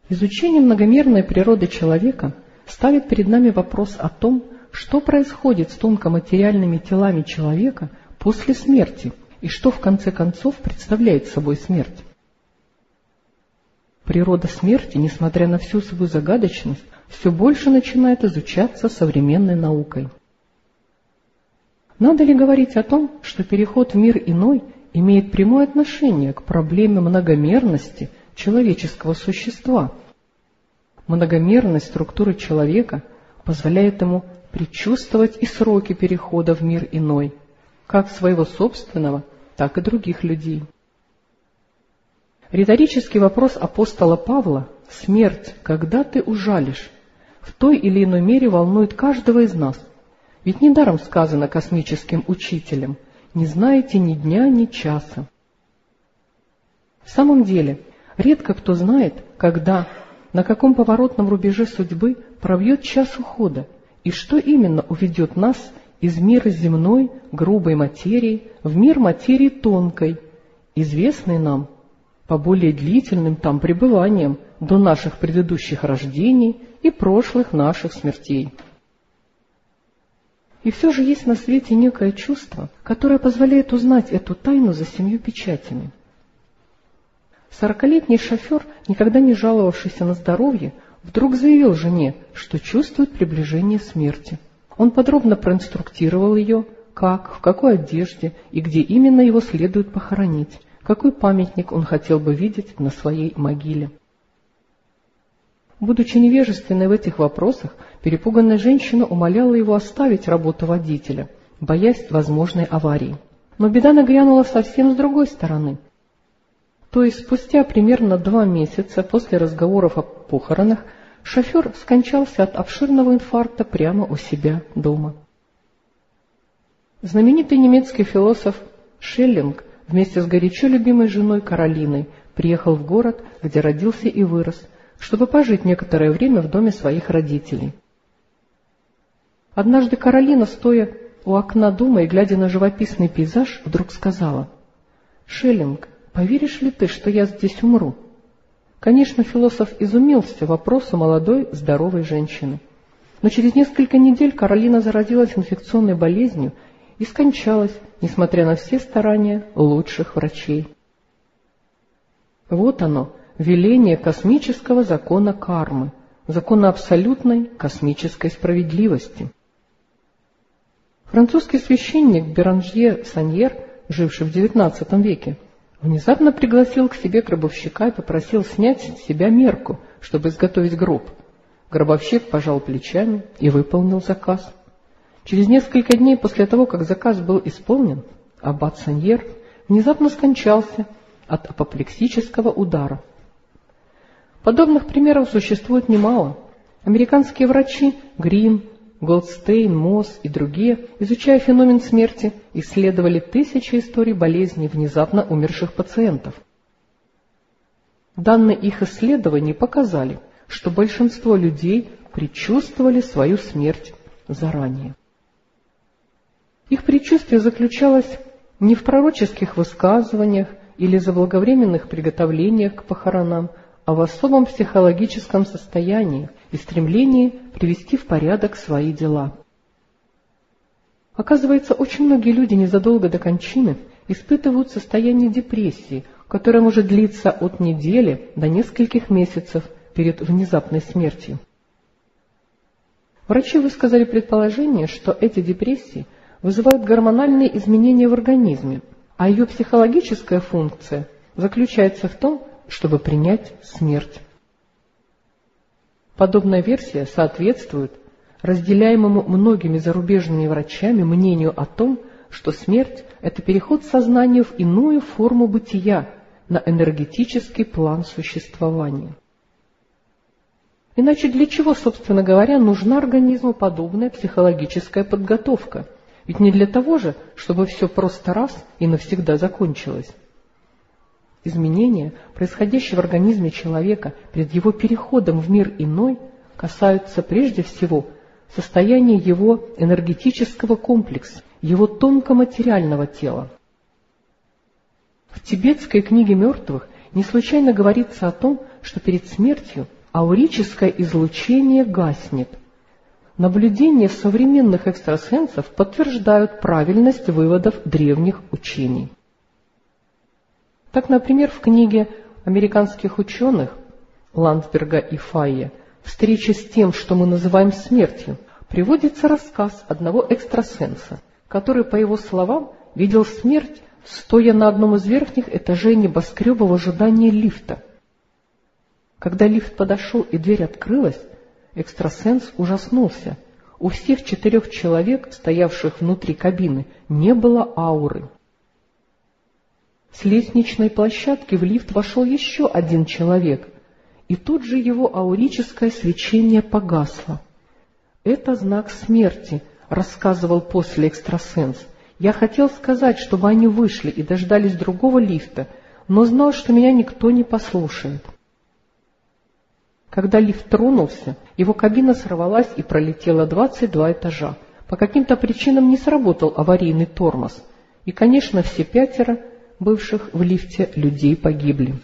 Изучение многомерной природы человека ставит перед нами вопрос о том, что происходит с тонкоматериальными телами человека после смерти и что в конце концов представляет собой смерть. Природа смерти, несмотря на всю свою загадочность, все больше начинает изучаться современной наукой. Надо ли говорить о том, что переход в мир иной имеет прямое отношение к проблеме многомерности человеческого существа? Многомерность структуры человека позволяет ему предчувствовать и сроки перехода в мир иной, как своего собственного, так и других людей. Риторический вопрос апостола Павла «Смерть, когда ты ужалишь?» в той или иной мере волнует каждого из нас. Ведь недаром сказано космическим учителям «Не знаете ни дня, ни часа». В самом деле, редко кто знает, когда, на каком поворотном рубеже судьбы пробьет час ухода, и что именно уведет нас из мира земной, грубой материи, в мир материи тонкой, известной нам по более длительным там пребываниям до наших предыдущих рождений и прошлых наших смертей. И все же есть на свете некое чувство, которое позволяет узнать эту тайну за 7 печатями. 40-летний шофер, никогда не жаловавшийся на здоровье, вдруг заявил жене, что чувствует приближение смерти. Он подробно проинструктировал ее, как, в какой одежде и где именно его следует похоронить, какой памятник он хотел бы видеть на своей могиле. Будучи невежественной в этих вопросах, перепуганная женщина умоляла его оставить работу водителя, боясь возможной аварии. Но беда нагрянула совсем с другой стороны. То есть спустя примерно 2 месяца после разговоров о похоронах шофер скончался от обширного инфаркта прямо у себя дома. Знаменитый немецкий философ Шеллинг вместе с горячо любимой женой Каролиной приехал в город, где родился и вырос, чтобы пожить некоторое время в доме своих родителей. Однажды Каролина, стоя у окна дома и глядя на живописный пейзаж, вдруг сказала: «Шеллинг, поверишь ли ты, что я здесь умру?» Конечно, философ изумился вопросу молодой, здоровой женщины. Но через несколько недель Каролина заразилась инфекционной болезнью и скончалась, несмотря на все старания лучших врачей. Вот оно, веление космического закона кармы, закона абсолютной космической справедливости. Французский священник Беранжье Саньер, живший в XIX веке, внезапно пригласил к себе гробовщика и попросил снять с себя мерку, чтобы изготовить гроб. Гробовщик пожал плечами и выполнил заказ. Через несколько дней после того, как заказ был исполнен, аббат Саньер внезапно скончался от апоплексического удара. Подобных примеров существует немало. Американские врачи Грин, Голдстейн, Мосс и другие, изучая феномен смерти, исследовали тысячи историй болезней внезапно умерших пациентов. Данные их исследований показали, что большинство людей предчувствовали свою смерть заранее. Их предчувствие заключалось не в пророческих высказываниях или заблаговременных приготовлениях к похоронам, а в особом психологическом состоянии и стремлении привести в порядок свои дела. Оказывается, очень многие люди незадолго до кончины испытывают состояние депрессии, которое может длиться от недели до нескольких месяцев перед внезапной смертью. Врачи высказали предположение, что эти депрессии вызывают гормональные изменения в организме, а ее психологическая функция заключается в том, чтобы принять смерть. Подобная версия соответствует разделяемому многими зарубежными врачами мнению о том, что смерть – это переход сознания в иную форму бытия, на энергетический план существования. Иначе для чего, собственно говоря, нужна организму подобная психологическая подготовка? Ведь не для того же, чтобы все просто раз и навсегда закончилось. Изменения, происходящие в организме человека перед его переходом в мир иной, касаются прежде всего состояния его энергетического комплекса, его тонкоматериального тела. В тибетской книге мертвых не случайно говорится о том, что перед смертью аурическое излучение гаснет. Наблюдения современных экстрасенсов подтверждают правильность выводов древних учений. Так, например, в книге американских ученых Ландсберга и Файе «Встреча с тем, что мы называем смертью» приводится рассказ одного экстрасенса, который, по его словам, видел смерть, стоя на одном из верхних этажей небоскреба в ожидании лифта. Когда лифт подошел и дверь открылась, экстрасенс ужаснулся. У всех 4 человек, стоявших внутри кабины, не было ауры. С лестничной площадки в лифт вошел еще один человек, и тут же его аурическое свечение погасло. «Это знак смерти», — рассказывал после экстрасенс. «Я хотел сказать, чтобы они вышли и дождались другого лифта, но знал, что меня никто не послушает». Когда лифт тронулся, его кабина сорвалась и пролетела 22 этажа. По каким-то причинам не сработал аварийный тормоз, и, конечно, все 5 бывших в лифте людей погибли.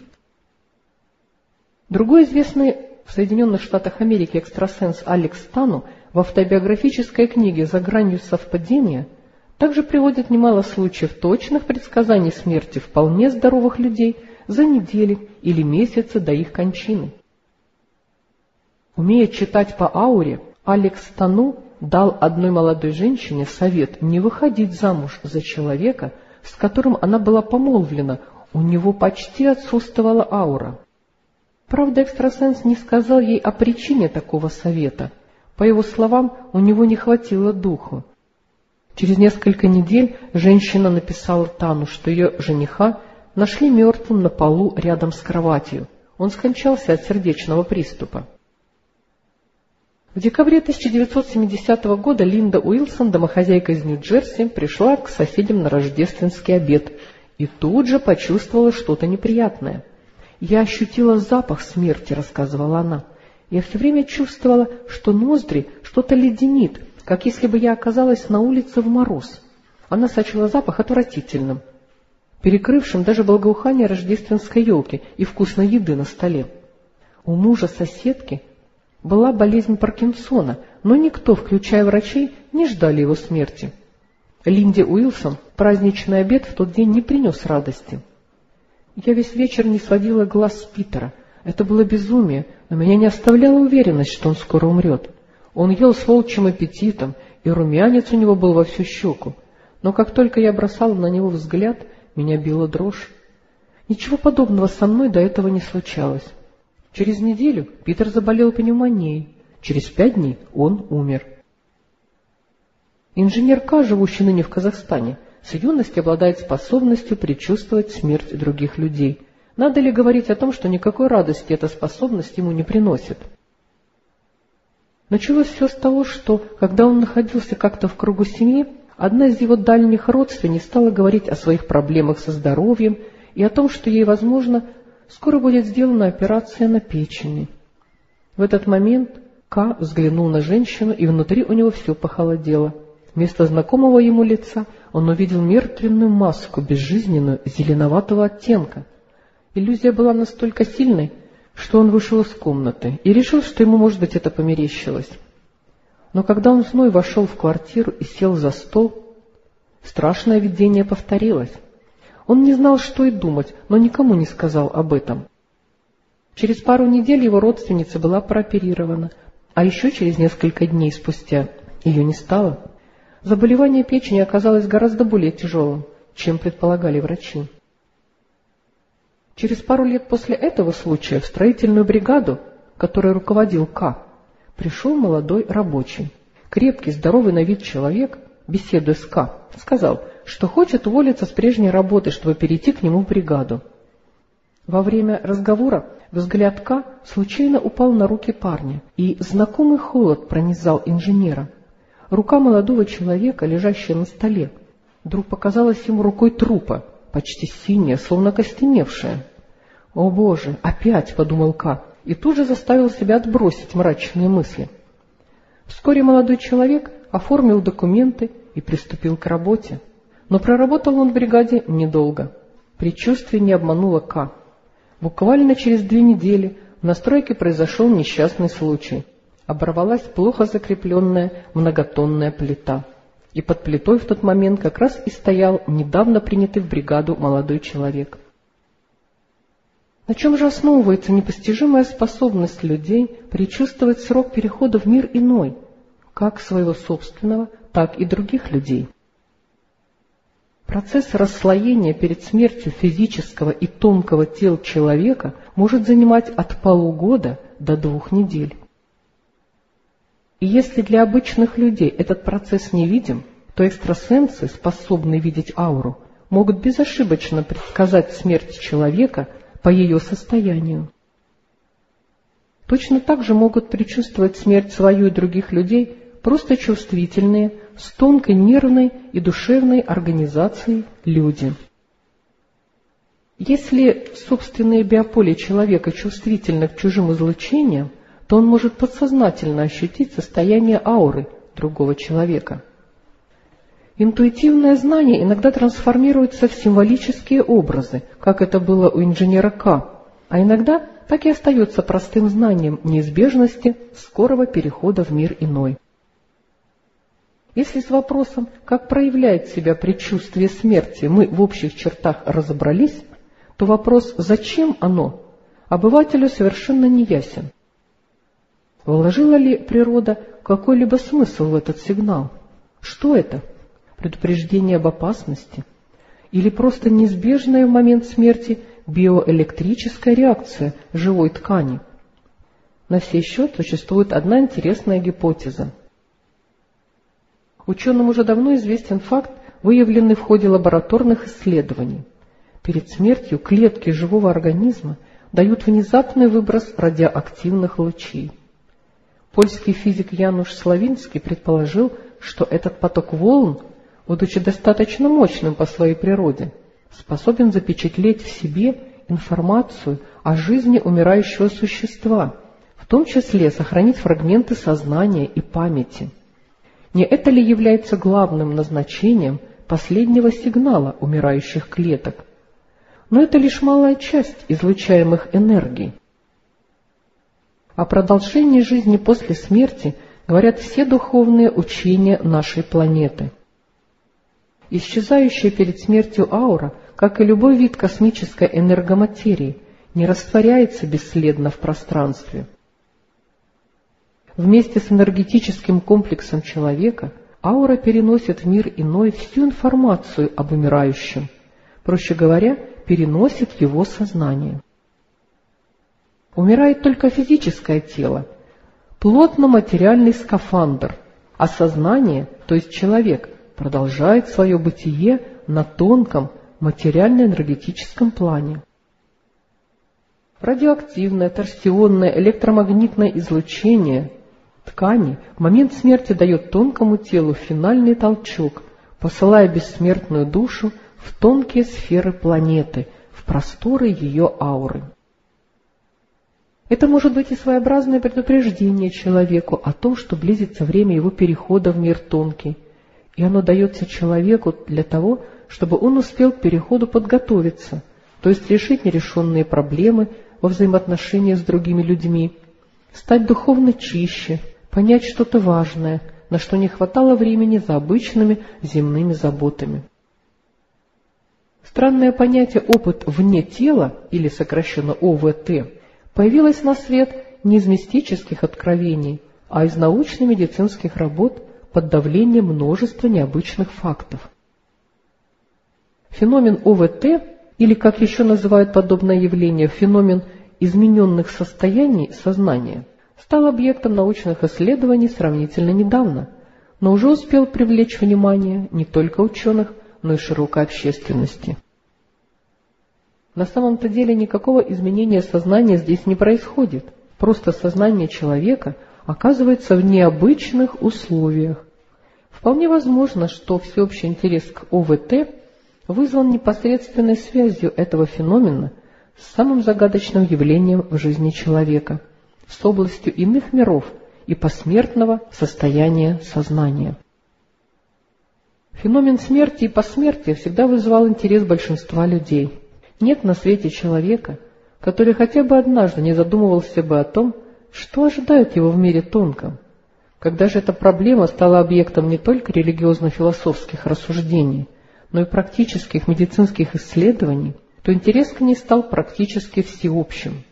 Другой известный в Соединенных Штатах Америки экстрасенс Алекс Тану в автобиографической книге «За гранью совпадения» также приводит немало случаев точных предсказаний смерти вполне здоровых людей за недели или месяцы до их кончины. Умея читать по ауре, Алекс Тану дал одной молодой женщине совет не выходить замуж за человека, с которым она была помолвлена, у него почти отсутствовала аура. Правда, экстрасенс не сказал ей о причине такого совета. По его словам, у него не хватило духу. Через несколько недель женщина написала Тану, что ее жениха нашли мертвым на полу рядом с кроватью. Он скончался от сердечного приступа. В декабре 1970 года Линда Уилсон, домохозяйка из Нью-Джерси, пришла к соседям на рождественский обед и тут же почувствовала что-то неприятное. «Я ощутила запах смерти», — рассказывала она. «Я все время чувствовала, что ноздри что-то леденит, как если бы я оказалась на улице в мороз». Она сочла запах отвратительным, перекрывшим даже благоухание рождественской елки и вкусной еды на столе. У мужа соседки была болезнь Паркинсона, но никто, включая врачей, не ждали его смерти. Линде Уилсон праздничный обед в тот день не принес радости. «Я весь вечер не сводила глаз с Питера. Это было безумие, но меня не оставляла уверенность, что он скоро умрет. Он ел с волчьим аппетитом, и румянец у него был во всю щеку. Но как только я бросала на него взгляд, меня била дрожь. Ничего подобного со мной до этого не случалось. Через неделю Питер заболел пневмонией. Через 5 дней он умер». Инженер К, живущий ныне в Казахстане, с юности обладает способностью предчувствовать смерть других людей. Надо ли говорить о том, что никакой радости эта способность ему не приносит? Началось все с того, что, когда он находился как-то в кругу семьи, одна из его дальних родственниц стала говорить о своих проблемах со здоровьем и о том, что ей, возможно, скоро будет сделана операция на печени. В этот момент К взглянул на женщину, и внутри у него все похолодело. Вместо знакомого ему лица он увидел мертвенную маску, безжизненную, зеленоватого оттенка. Иллюзия была настолько сильной, что он вышел из комнаты и решил, что ему, может быть, это померещилось. Но когда он вновь вошел в квартиру и сел за стол, страшное видение повторилось. Он не знал, что и думать, но никому не сказал об этом. Через пару недель его родственница была прооперирована, а еще через несколько дней спустя ее не стало. Заболевание печени оказалось гораздо более тяжелым, чем предполагали врачи. Через пару лет после этого случая в строительную бригаду, которой руководил К, пришел молодой рабочий. Крепкий, здоровый на вид человек, беседуя с К, сказал, что хочет уволиться с прежней работы, чтобы перейти к нему в бригаду. Во время разговора взгляд К случайно упал на руки парня, и знакомый холод пронизал инженера. Рука молодого человека, лежащая на столе, вдруг показалась ему рукой трупа, почти синяя, словно окостеневшая. «О, Боже, опять!» — подумал К, и тут же заставил себя отбросить мрачные мысли. Вскоре молодой человек оформил документы и приступил к работе. Но проработал он в бригаде недолго. Предчувствие не обмануло К. Буквально через 2 недели в настройке произошел несчастный случай. Оборвалась плохо закрепленная многотонная плита. И под плитой в тот момент как раз и стоял недавно принятый в бригаду молодой человек. На чем же основывается непостижимая способность людей предчувствовать срок перехода в мир иной, как своего собственного, так и других людей? Процесс расслоения перед смертью физического и тонкого тел человека может занимать от полугода до 2 недель. И если для обычных людей этот процесс невидим, то экстрасенсы, способные видеть ауру, могут безошибочно предсказать смерть человека по ее состоянию. Точно так же могут предчувствовать смерть свою и других людей просто чувствительные, с тонкой нервной и душевной организацией люди. Если собственное биополе человека чувствительно к чужим излучениям, то он может подсознательно ощутить состояние ауры другого человека. Интуитивное знание иногда трансформируется в символические образы, как это было у инженера К, а иногда так и остается простым знанием неизбежности скорого перехода в мир иной. Если с вопросом, как проявляет себя предчувствие смерти, мы в общих чертах разобрались, то вопрос «зачем оно?» обывателю совершенно не ясен. Вложила ли природа какой-либо смысл в этот сигнал? Что это? Предупреждение об опасности? Или просто неизбежная в момент смерти биоэлектрическая реакция живой ткани? На сей счет существует одна интересная гипотеза. Ученым уже давно известен факт, выявленный в ходе лабораторных исследований. Перед смертью клетки живого организма дают внезапный выброс радиоактивных лучей. Польский физик Януш Славинский предположил, что этот поток волн, будучи достаточно мощным по своей природе, способен запечатлеть в себе информацию о жизни умирающего существа, в том числе сохранить фрагменты сознания и памяти. Не это ли является главным назначением последнего сигнала умирающих клеток? Но это лишь малая часть излучаемых энергий. О продолжении жизни после смерти говорят все духовные учения нашей планеты. Исчезающая перед смертью аура, как и любой вид космической энергоматерии, не растворяется бесследно в пространстве. Вместе с энергетическим комплексом человека аура переносит в мир иной всю информацию об умирающем, проще говоря, переносит его сознание. Умирает только физическое тело, плотно-материальный скафандр, а сознание, то есть человек, продолжает свое бытие на тонком материально-энергетическом плане. Радиоактивное, торсионное, электромагнитное излучение ткани в момент смерти дает тонкому телу финальный толчок, посылая бессмертную душу в тонкие сферы планеты, в просторы ее ауры. Это может быть и своеобразное предупреждение человеку о том, что близится время его перехода в мир тонкий, и оно дается человеку для того, чтобы он успел к переходу подготовиться, то есть решить нерешенные проблемы во взаимоотношениях с другими людьми, стать духовно чище, понять что-то важное, на что не хватало времени за обычными земными заботами. Странное понятие «опыт вне тела» или сокращенно ОВТ появилось на свет не из мистических откровений, а из научно-медицинских работ под давлением множества необычных фактов. Феномен ОВТ, или, как еще называют подобное явление, феномен измененных состояний сознания, стал объектом научных исследований сравнительно недавно, но уже успел привлечь внимание не только ученых, но и широкой общественности. На самом-то деле никакого изменения сознания здесь не происходит, просто сознание человека оказывается в необычных условиях. Вполне возможно, что всеобщий интерес к ОВТ вызван непосредственной связью этого феномена с самым загадочным явлением в жизни человека, с областью иных миров и посмертного состояния сознания. Феномен смерти и посмертия всегда вызывал интерес большинства людей. Нет на свете человека, который хотя бы однажды не задумывался бы о том, что ожидает его в мире тонком. Когда же эта проблема стала объектом не только религиозно-философских рассуждений, но и практических медицинских исследований, то интерес к ней стал практически всеобщим.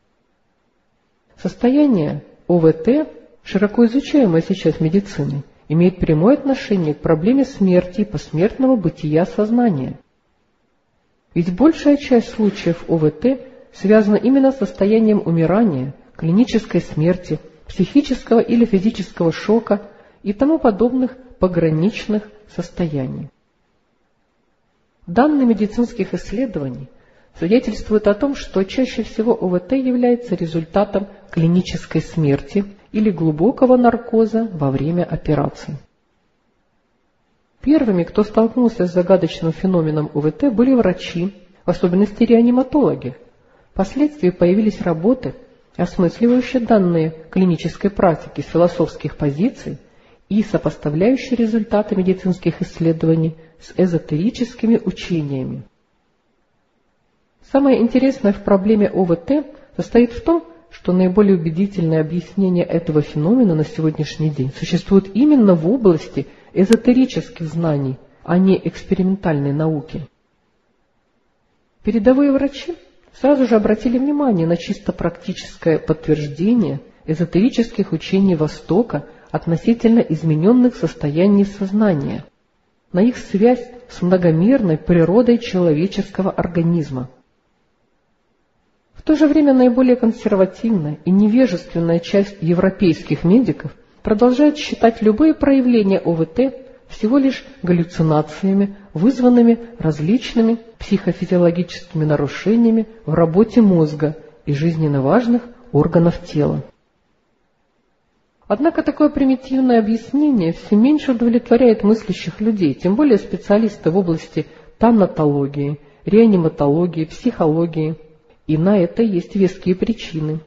Состояние ОВТ, широко изучаемое сейчас медициной, имеет прямое отношение к проблеме смерти и посмертного бытия сознания. Ведь большая часть случаев ОВТ связана именно с состоянием умирания, клинической смерти, психического или физического шока и тому подобных пограничных состояний. Данные медицинских исследований свидетельствуют о том, что чаще всего ОВТ является результатом клинической смерти или глубокого наркоза во время операций. Первыми, кто столкнулся с загадочным феноменом ОВТ, были врачи, в особенности реаниматологи. Впоследствии появились работы, осмысливающие данные клинической практики с философских позиций и сопоставляющие результаты медицинских исследований с эзотерическими учениями. Самое интересное в проблеме ОВТ состоит в том, что наиболее убедительное объяснение этого феномена на сегодняшний день существует именно в области эзотерических знаний, а не экспериментальной науки. Передовые врачи сразу же обратили внимание на чисто практическое подтверждение эзотерических учений Востока относительно измененных состояний сознания, на их связь с многомерной природой человеческого организма. В то же время наиболее консервативная и невежественная часть европейских медиков продолжает считать любые проявления ОВТ всего лишь галлюцинациями, вызванными различными психофизиологическими нарушениями в работе мозга и жизненно важных органов тела. Однако такое примитивное объяснение все меньше удовлетворяет мыслящих людей, тем более специалисты в области танатологии, реаниматологии, психологии, и на это есть веские причины.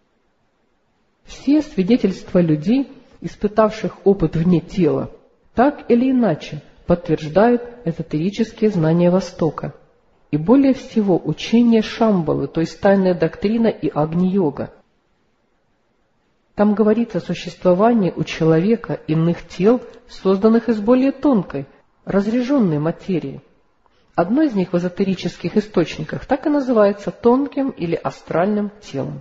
Все свидетельства людей, испытавших опыт вне тела, так или иначе подтверждают эзотерические знания Востока, и более всего учение Шамбалы, то есть тайная доктрина и Агни-йога. Там говорится о существовании у человека иных тел, созданных из более тонкой, разряженной материи. Одно из них в эзотерических источниках так и называется тонким или астральным телом.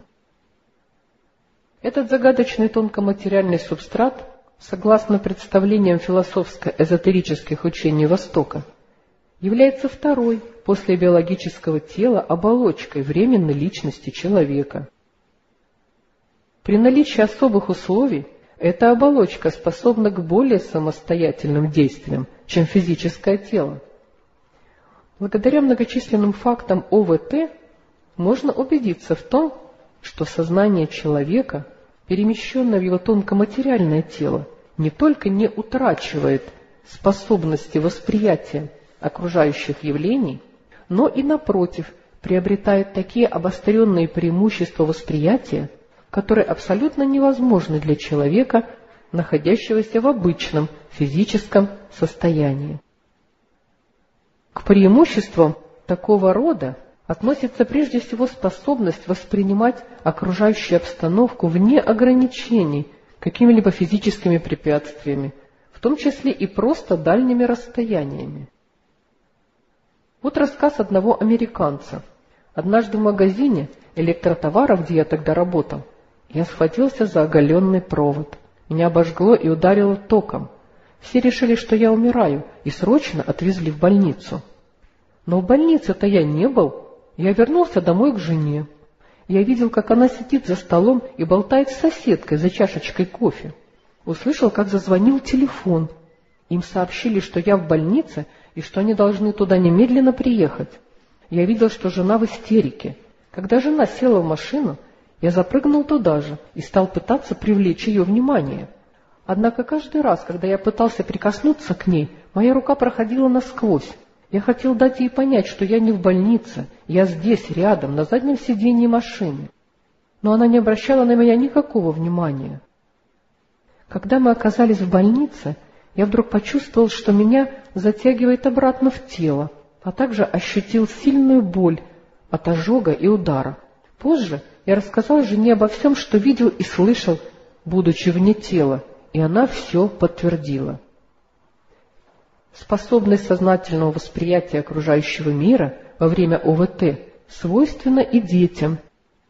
Этот загадочный тонкоматериальный субстрат, согласно представлениям философско-эзотерических учений Востока, является второй после биологического тела оболочкой временной личности человека. При наличии особых условий эта оболочка способна к более самостоятельным действиям, чем физическое тело. Благодаря многочисленным фактам ОВТ можно убедиться в том, что сознание человека, перемещенное в его тонкоматериальное тело, не только не утрачивает способности восприятия окружающих явлений, но и, напротив, приобретает такие обостренные преимущества восприятия, которые абсолютно невозможны для человека, находящегося в обычном физическом состоянии. К преимуществам такого рода относится прежде всего способность воспринимать окружающую обстановку вне ограничений какими-либо физическими препятствиями, в том числе и просто дальними расстояниями. Вот рассказ одного американца. Однажды в магазине электротоваров, где я тогда работал, я схватился за оголенный провод. Меня обожгло и ударило током. Все решили, что я умираю, и срочно отвезли в больницу. Но в больнице-то я не был. Я вернулся домой к жене. Я видел, как она сидит за столом и болтает с соседкой за чашечкой кофе. Услышал, как зазвонил телефон. Им сообщили, что я в больнице и что они должны туда немедленно приехать. Я видел, что жена в истерике. Когда жена села в машину, я запрыгнул туда же и стал пытаться привлечь ее внимание. Однако каждый раз, когда я пытался прикоснуться к ней, моя рука проходила насквозь. Я хотел дать ей понять, что я не в больнице, я здесь, рядом, на заднем сиденье машины. Но она не обращала на меня никакого внимания. Когда мы оказались в больнице, я вдруг почувствовал, что меня затягивает обратно в тело, а также ощутил сильную боль от ожога и удара. Позже я рассказал жене обо всем, что видел и слышал, будучи вне тела, и она все подтвердила. Способность сознательного восприятия окружающего мира во время ОВТ свойственна и детям.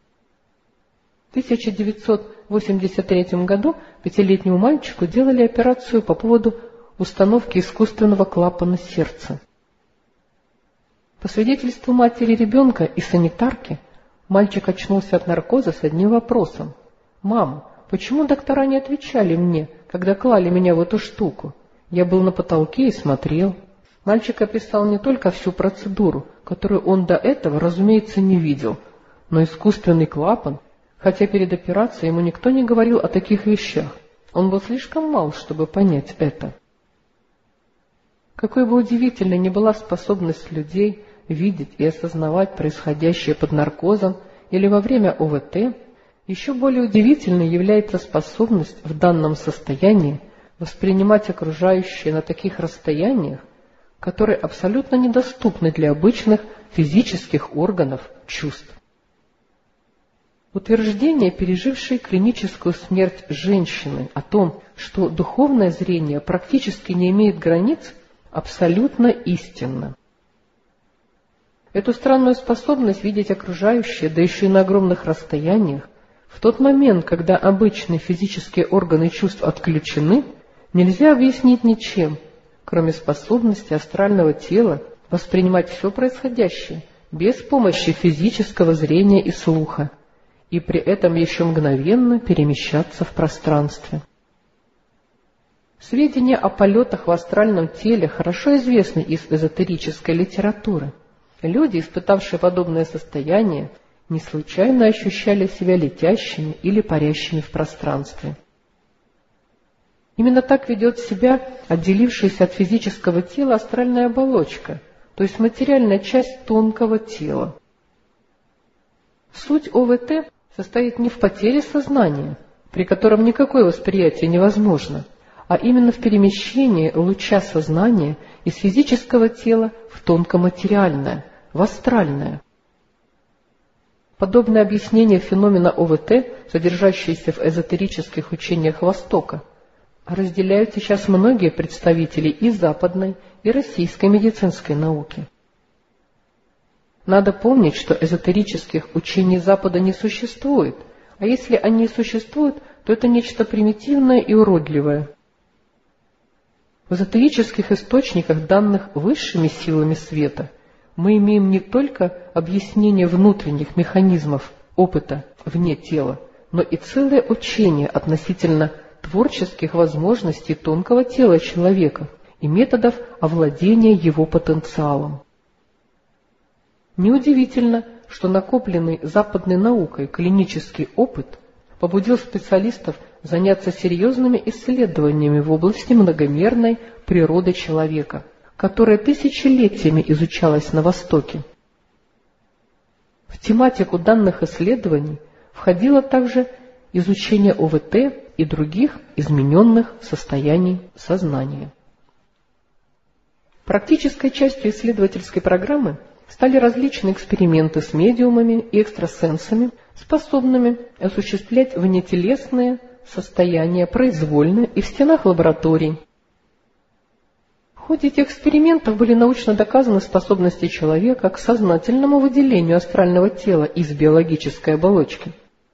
В 1983 году 5-летнему мальчику делали операцию по поводу установки искусственного клапана сердца. По свидетельству матери ребенка и санитарки, мальчик очнулся от наркоза с одним вопросом. «Мама, почему доктора не отвечали мне, когда клали меня в эту штуку? Я был на потолке и смотрел». Мальчик описал не только всю процедуру, которую он до этого, разумеется, не видел, но искусственный клапан, хотя перед операцией ему никто не говорил о таких вещах. Он был слишком мал, чтобы понять это. Какой бы удивительной ни была способность людей видеть и осознавать происходящее под наркозом или во время ОВТ, еще более удивительной является способность в данном состоянии воспринимать окружающее на таких расстояниях, которые абсолютно недоступны для обычных физических органов чувств. Утверждение, пережившей клиническую смерть женщины, о том, что духовное зрение практически не имеет границ, абсолютно истинно. Эту странную способность видеть окружающее, да еще и на огромных расстояниях, в тот момент, когда обычные физические органы чувств отключены, нельзя объяснить ничем, кроме способности астрального тела воспринимать все происходящее без помощи физического зрения и слуха, и при этом еще мгновенно перемещаться в пространстве. Сведения о полетах в астральном теле хорошо известны из эзотерической литературы. Люди, испытавшие подобное состояние, не случайно ощущали себя летящими или парящими в пространстве. Именно так ведет себя отделившаяся от физического тела астральная оболочка, то есть материальная часть тонкого тела. Суть ОВТ состоит не в потере сознания, при котором никакое восприятие невозможно, а именно в перемещении луча сознания из физического тела в тонкоматериальное, в астральное. Подобное объяснение феномена ОВТ, содержащееся в эзотерических учениях Востока, разделяют сейчас многие представители и западной, и российской медицинской науки. Надо помнить, что эзотерических учений Запада не существует, а если они и существуют, то это нечто примитивное и уродливое. В эзотерических источниках, данных высшими силами света, мы имеем не только объяснение внутренних механизмов опыта вне тела, но и целое учение относительно творческих возможностей тонкого тела человека и методов овладения его потенциалом. Неудивительно, что накопленный западной наукой клинический опыт побудил специалистов заняться серьезными исследованиями в области многомерной природы человека, которая тысячелетиями изучалась на Востоке. В тематику данных исследований входило также изучение ОВТ и других измененных состояний сознания. Практической частью исследовательской программы стали различные эксперименты с медиумами и экстрасенсами, способными осуществлять внетелесные состояния произвольно и в стенах лабораторий. В ходе этих экспериментов были научно доказаны способности человека к сознательному выделению астрального тела из биологической оболочки.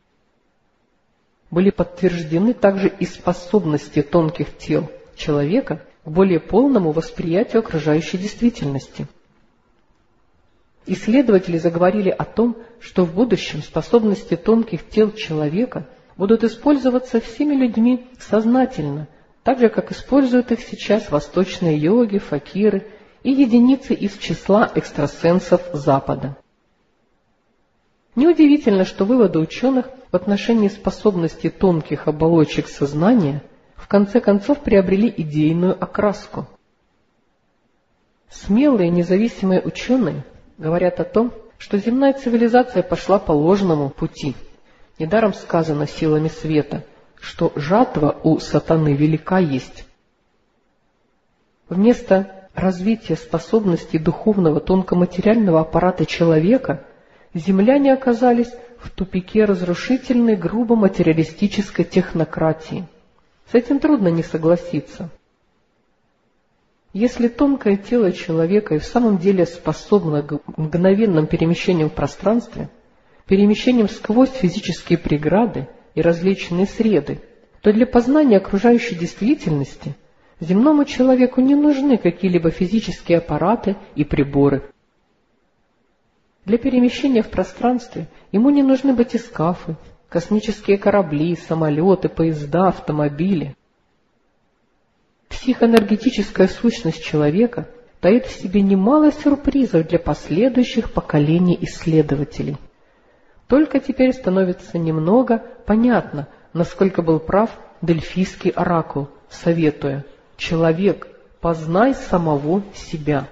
Были подтверждены также и способности тонких тел человека к более полному восприятию окружающей действительности. Исследователи заговорили о том, что в будущем способности тонких тел человека будут использоваться всеми людьми сознательно, так же, как используют их сейчас восточные йоги, факиры и единицы из числа экстрасенсов Запада. Неудивительно, что выводы ученых в отношении способности тонких оболочек сознания в конце концов приобрели идейную окраску. Смелые независимые ученые говорят о том, что земная цивилизация пошла по ложному пути. Недаром сказано силами света, что жатва у сатаны велика есть. Вместо развития способностей духовного тонкоматериального аппарата человека земляне оказались в тупике разрушительной, грубо материалистической технократии. С этим трудно не согласиться. Если тонкое тело человека и в самом деле способно к мгновенным перемещениям в пространстве, перемещениям сквозь физические преграды и различные среды, то для познания окружающей действительности земному человеку не нужны какие-либо физические аппараты и приборы. Для перемещения в пространстве ему не нужны батискафы, космические корабли, самолеты, поезда, автомобили. Психоэнергетическая сущность человека таит в себе немало сюрпризов для последующих поколений исследователей. Только теперь становится немного понятно, насколько был прав Дельфийский оракул, советуя: «Человек, познай самого себя».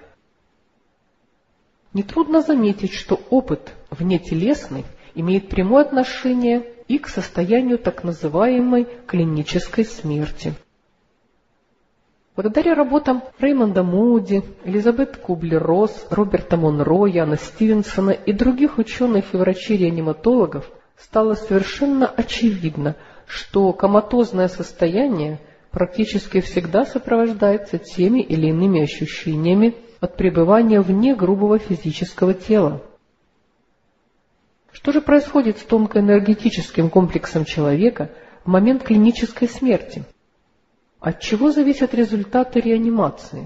Нетрудно заметить, что опыт внетелесный имеет прямое отношение и к состоянию так называемой клинической смерти. Благодаря работам Реймонда Муди, Элизабет Кублер-Росс, Роберта Монро, Яна Стивенсона и других ученых и врачей-реаниматологов стало совершенно очевидно, что коматозное состояние практически всегда сопровождается теми или иными ощущениями от пребывания вне грубого физического тела. Что же происходит с тонкоэнергетическим комплексом человека в момент клинической смерти? От чего зависят результаты реанимации?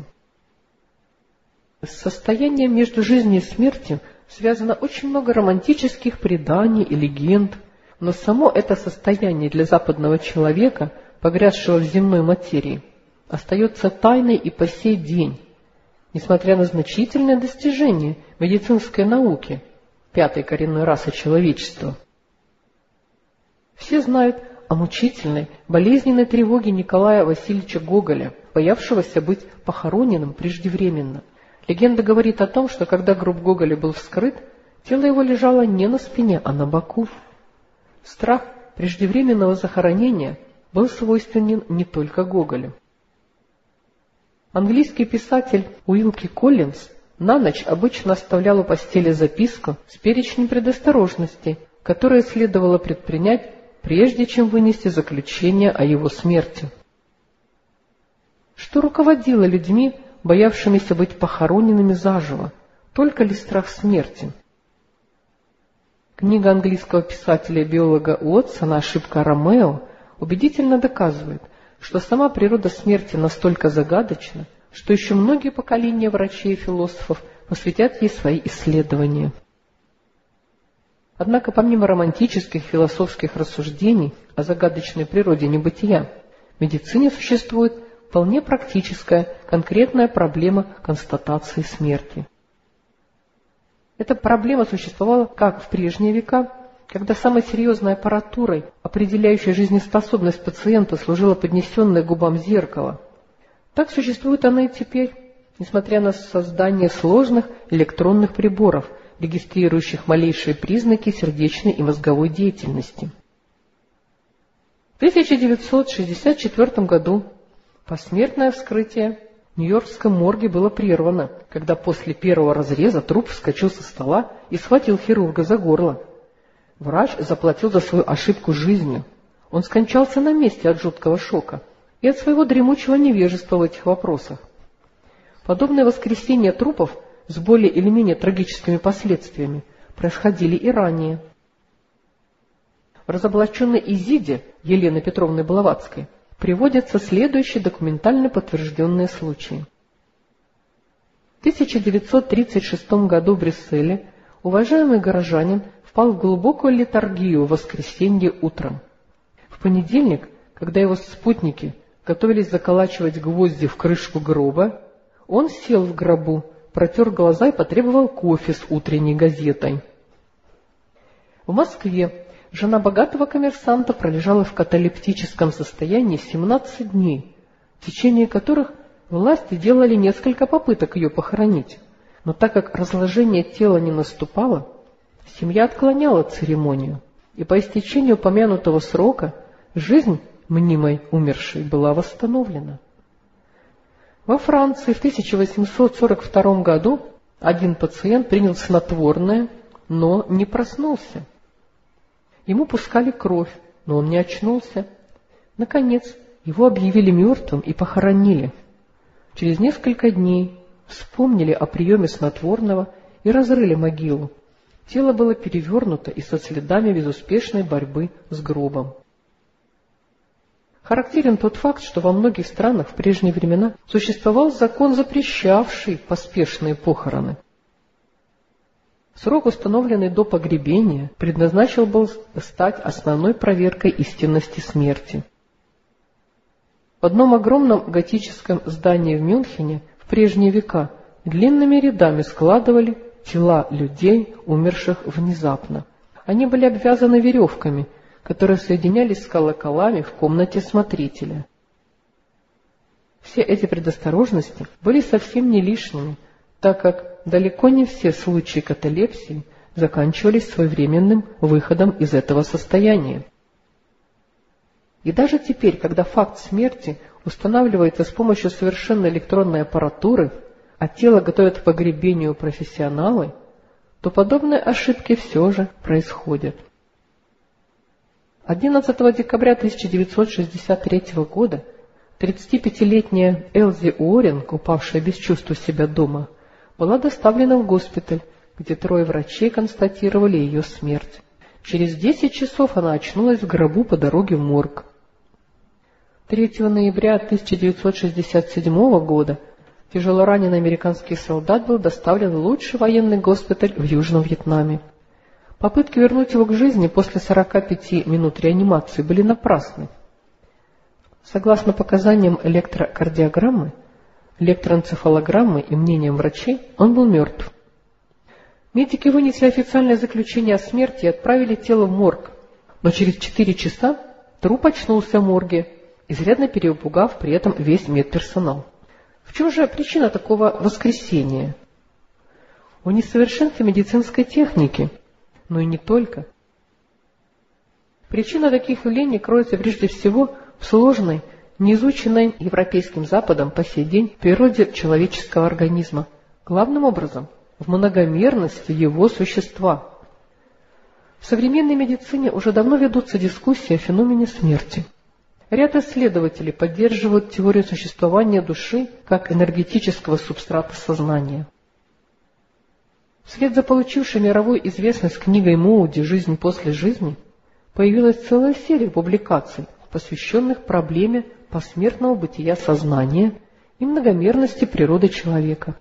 С состоянием между жизнью и смертью связано очень много романтических преданий и легенд, но само это состояние для западного человека, погрязшего в земной материи, остается тайной и по сей день, несмотря на значительные достижения медицинской науки пятой коренной расы человечества. Все знают о мучительной, болезненной тревоге Николая Васильевича Гоголя, боявшегося быть похороненным преждевременно. Легенда говорит о том, что когда гроб Гоголя был вскрыт, тело его лежало не на спине, а на боку. Страх преждевременного захоронения был свойственен не только Гоголю. Английский писатель Уилки Коллинз на ночь обычно оставлял у постели записку с перечнем предосторожностей, которые следовало предпринять, прежде чем вынести заключение о его смерти. Что руководило людьми, боявшимися быть похороненными заживо? Только ли страх смерти? Книга английского писателя и биолога Уотсона «Ошибка Ромео» убедительно доказывает, что сама природа смерти настолько загадочна, что еще многие поколения врачей и философов посвятят ей свои исследования. Однако помимо романтических философских рассуждений о загадочной природе небытия, в медицине существует вполне практическая, конкретная проблема констатации смерти. Эта проблема существовала как в прежние века, когда самой серьезной аппаратурой, определяющей жизнеспособность пациента, служило поднесенное к губам зеркало, так существует она и теперь, несмотря на создание сложных электронных приборов, регистрирующих малейшие признаки сердечной и мозговой деятельности. В 1964 году посмертное вскрытие в Нью-Йоркском морге было прервано, когда после первого разреза труп вскочил со стола и схватил хирурга за горло. Врач заплатил за свою ошибку жизнью. Он скончался на месте от жуткого шока и от своего дремучего невежества в этих вопросах. Подобные воскресения трупов с более или менее трагическими последствиями происходили и ранее. В разоблаченной Изиде Елены Петровны Блаватской приводятся следующие документально подтвержденные случаи. В 1936 году в Брюсселе уважаемый горожанин впал в глубокую летаргию в воскресенье утром. В понедельник, когда его спутники готовились заколачивать гвозди в крышку гроба, он сел в гробу, протер глаза и потребовал кофе с утренней газетой. В Москве жена богатого коммерсанта пролежала в каталептическом состоянии 17 дней, в течение которых власти делали несколько попыток ее похоронить, но так как разложение тела не наступало, семья отклоняла церемонию, и по истечению упомянутого срока жизнь мнимой умершей была восстановлена. Во Франции в 1842 году один пациент принял снотворное, но не проснулся. Ему пускали кровь, но он не очнулся. Наконец, его объявили мертвым и похоронили. Через несколько дней вспомнили о приеме снотворного и разрыли могилу. Тело было перевернуто и со следами безуспешной борьбы с гробом. Характерен тот факт, что во многих странах в прежние времена существовал закон, запрещавший поспешные похороны. Срок, установленный до погребения, предназначен был стать основной проверкой истинности смерти. В одном огромном готическом здании в Мюнхене в прежние века длинными рядами складывали тела людей, умерших внезапно. Они были обвязаны веревками, которые соединялись с колоколами в комнате смотрителя. Все эти предосторожности были совсем не лишними, так как далеко не все случаи каталепсии заканчивались своевременным выходом из этого состояния. И даже теперь, когда факт смерти устанавливается с помощью совершенно электронной аппаратуры, а тело готовят к погребению профессионалы, то подобные ошибки все же происходят. 11 декабря 1963 года 35-летняя Элзи Уоринг, упавшая без чувств у себя дома, была доставлена в госпиталь, где 3 врачей констатировали ее смерть. Через 10 часов она очнулась в гробу по дороге в морг. 3 ноября 1967 года тяжелораненый американский солдат был доставлен в лучший военный госпиталь в Южном Вьетнаме. Попытки вернуть его к жизни после 45 минут реанимации были напрасны. Согласно показаниям электрокардиограммы, электроэнцефалограммы и мнениям врачей, он был мертв. Медики вынесли официальное заключение о смерти и отправили тело в морг, но через 4 часа труп очнулся в морге, изрядно перепугав при этом весь медперсонал. В чем же причина такого воскресения? В несовершенстве медицинской техники, но и не только. Причина таких явлений кроется прежде всего в сложной, неизученной Европейским Западом по сей день природе человеческого организма, главным образом в многомерности его существа. В современной медицине уже давно ведутся дискуссии о феномене смерти. Ряд исследователей поддерживают теорию существования души как энергетического субстрата сознания. Вслед за получившей мировую известность книгой Моуди «Жизнь после жизни» появилась целая серия публикаций, посвященных проблеме посмертного бытия сознания и многомерности природы человека.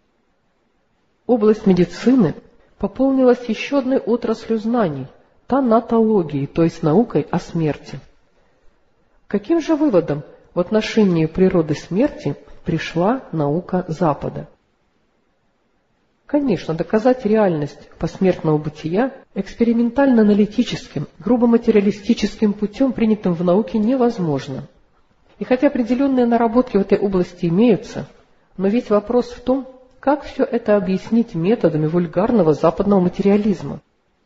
Область медицины пополнилась еще одной отраслью знаний – тонатологией, то есть наукой о смерти. Каким же выводом в отношении природы смерти пришла наука Запада? Конечно, доказать реальность посмертного бытия экспериментально-аналитическим, грубо материалистическим путем, принятым в науке, невозможно. И хотя определенные наработки в этой области имеются, но весь вопрос в том, как все это объяснить методами вульгарного западного материализма.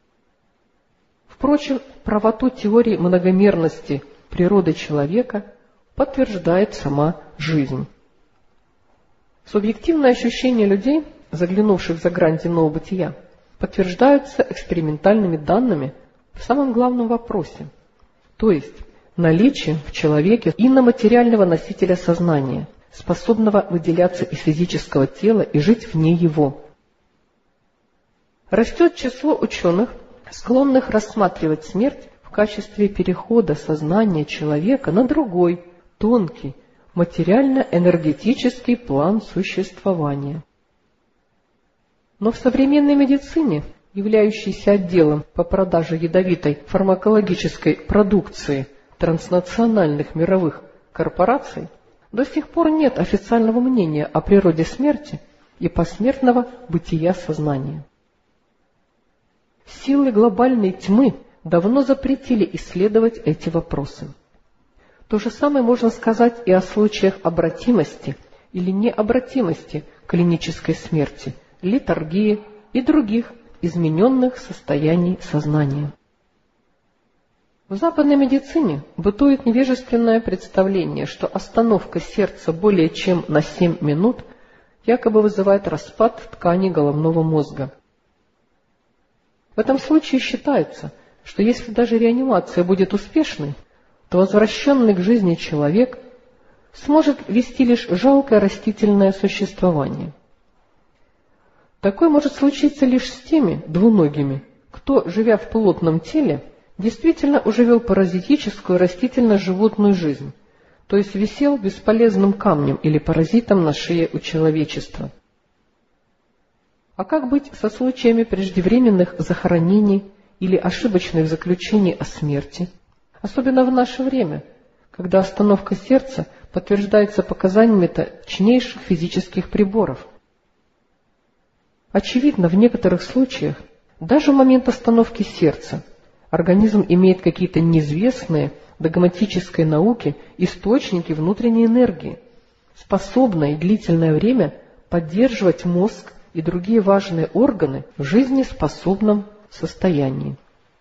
Впрочем, правоту теории многомерности природы человека подтверждает сама жизнь. Субъективные ощущения людей, заглянувших за грань земного бытия, подтверждаются экспериментальными данными в самом главном вопросе, то есть наличием в человеке иноматериального носителя сознания, способного выделяться из физического тела и жить вне его. Растет число ученых, склонных рассматривать смерть в качестве перехода сознания человека на другой, тонкий, материально-энергетический план существования. Но в современной медицине, являющейся отделом по продаже ядовитой фармакологической продукции транснациональных мировых корпораций, до сих пор нет официального мнения о природе смерти и посмертного бытия сознания. Силы глобальной тьмы давно запретили исследовать эти вопросы. То же самое можно сказать и о случаях обратимости или необратимости клинической смерти, летаргии и других измененных состояний сознания. В западной медицине бытует невежественное представление, что остановка сердца более чем на 7 минут якобы вызывает распад тканей головного мозга. В этом случае считается, что если даже реанимация будет успешной, то возвращенный к жизни человек сможет вести лишь жалкое растительное существование. Такое может случиться лишь с теми двуногими, кто, живя в плотном теле, действительно уже вел паразитическую растительно-животную жизнь, то есть висел бесполезным камнем или паразитом на шее у человечества. А как быть со случаями преждевременных захоронений или ошибочных заключений о смерти, особенно в наше время, когда остановка сердца подтверждается показаниями точнейших физических приборов? Очевидно, в некоторых случаях, даже в момент остановки сердца, организм имеет какие-то неизвестные догматической науке источники внутренней энергии, способные длительное время поддерживать мозг и другие важные органы в жизнеспособном состоянии.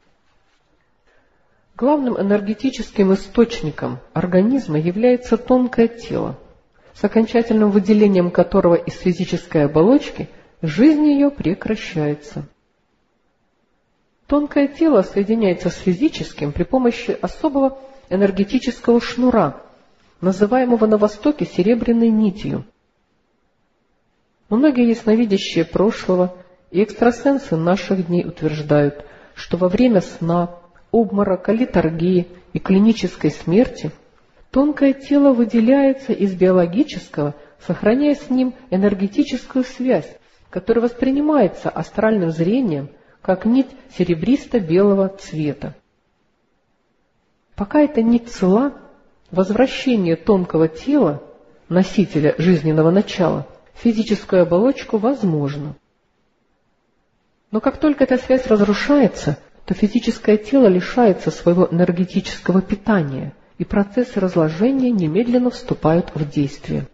Главным энергетическим источником организма является тонкое тело, с окончательным выделением которого из физической оболочки жизнь ее прекращается. Тонкое тело соединяется с физическим при помощи особого энергетического шнура, называемого на Востоке серебряной нитью. Многие ясновидящие прошлого и экстрасенсы наших дней утверждают, что во время сна, обморока, летаргии и клинической смерти тонкое тело выделяется из биологического, сохраняя с ним энергетическую связь, которая воспринимается астральным зрением как нить серебристо-белого цвета. Пока эта нить цела, возвращение тонкого тела, носителя жизненного начала, в физическую оболочку возможно. Но как только эта связь разрушается, то физическое тело лишается своего энергетического питания, и процессы разложения немедленно вступают в действие.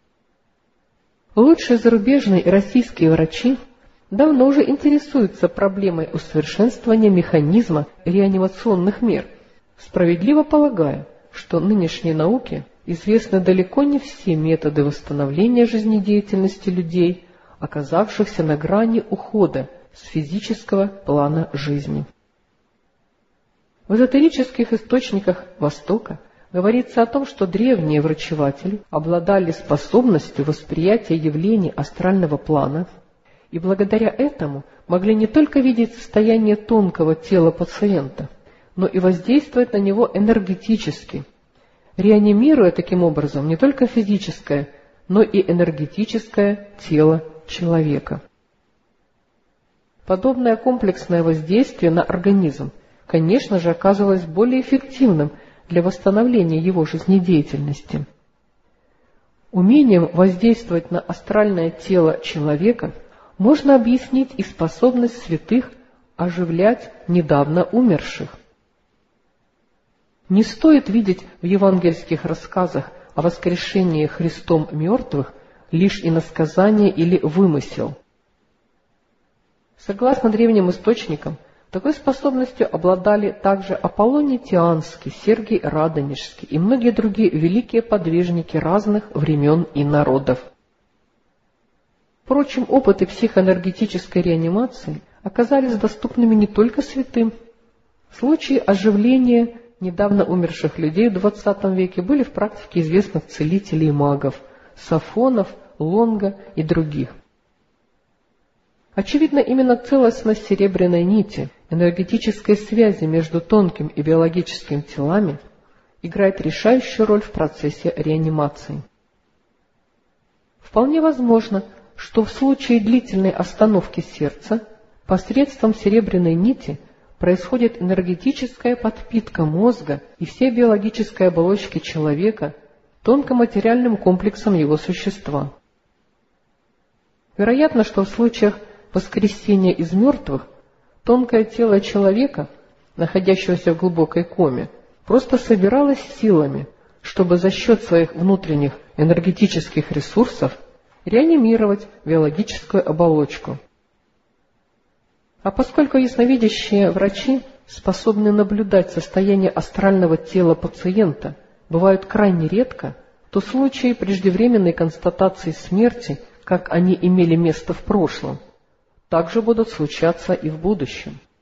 Лучшие зарубежные и российские врачи давно уже интересуются проблемой усовершенствования механизма реанимационных мер, справедливо полагая, что нынешней науке известны далеко не все методы восстановления жизнедеятельности людей, оказавшихся на грани ухода с физического плана жизни. В эзотерических источниках Востока говорится о том, что древние врачеватели обладали способностью восприятия явлений астрального плана и благодаря этому могли не только видеть состояние тонкого тела пациента, но и воздействовать на него энергетически, реанимируя таким образом не только физическое, но и энергетическое тело человека. Подобное комплексное воздействие на организм, конечно же, оказывалось более эффективным для восстановления его жизнедеятельности. Умением воздействовать на астральное тело человека можно объяснить и способность святых оживлять недавно умерших. Не стоит видеть в евангельских рассказах о воскрешении Христом мертвых лишь иносказание или вымысел. Согласно древним источникам, такой способностью обладали также Аполлоний Тианский, Сергий Радонежский и многие другие великие подвижники разных времен и народов. Впрочем, опыты психоэнергетической реанимации оказались доступными не только святым. Случаи оживления недавно умерших людей в XX веке были в практике известных целителей и магов – Сафонов, Лонга и других. Очевидно, именно целостность серебряной нити, энергетической связи между тонким и биологическим телами играет решающую роль в процессе реанимации. Вполне возможно, что в случае длительной остановки сердца посредством серебряной нити происходит энергетическая подпитка мозга и всей биологической оболочки человека тонкоматериальным комплексом его существа. Вероятно, что в случаях воскресения из мертвых тонкое тело человека, находящегося в глубокой коме, просто собиралось силами, чтобы за счет своих внутренних энергетических ресурсов реанимировать биологическую оболочку. А поскольку ясновидящие врачи способны наблюдать состояние астрального тела пациента бывают крайне редко, то случаи преждевременной констатации смерти, как они имели место в прошлом, также будут случаться и в будущем.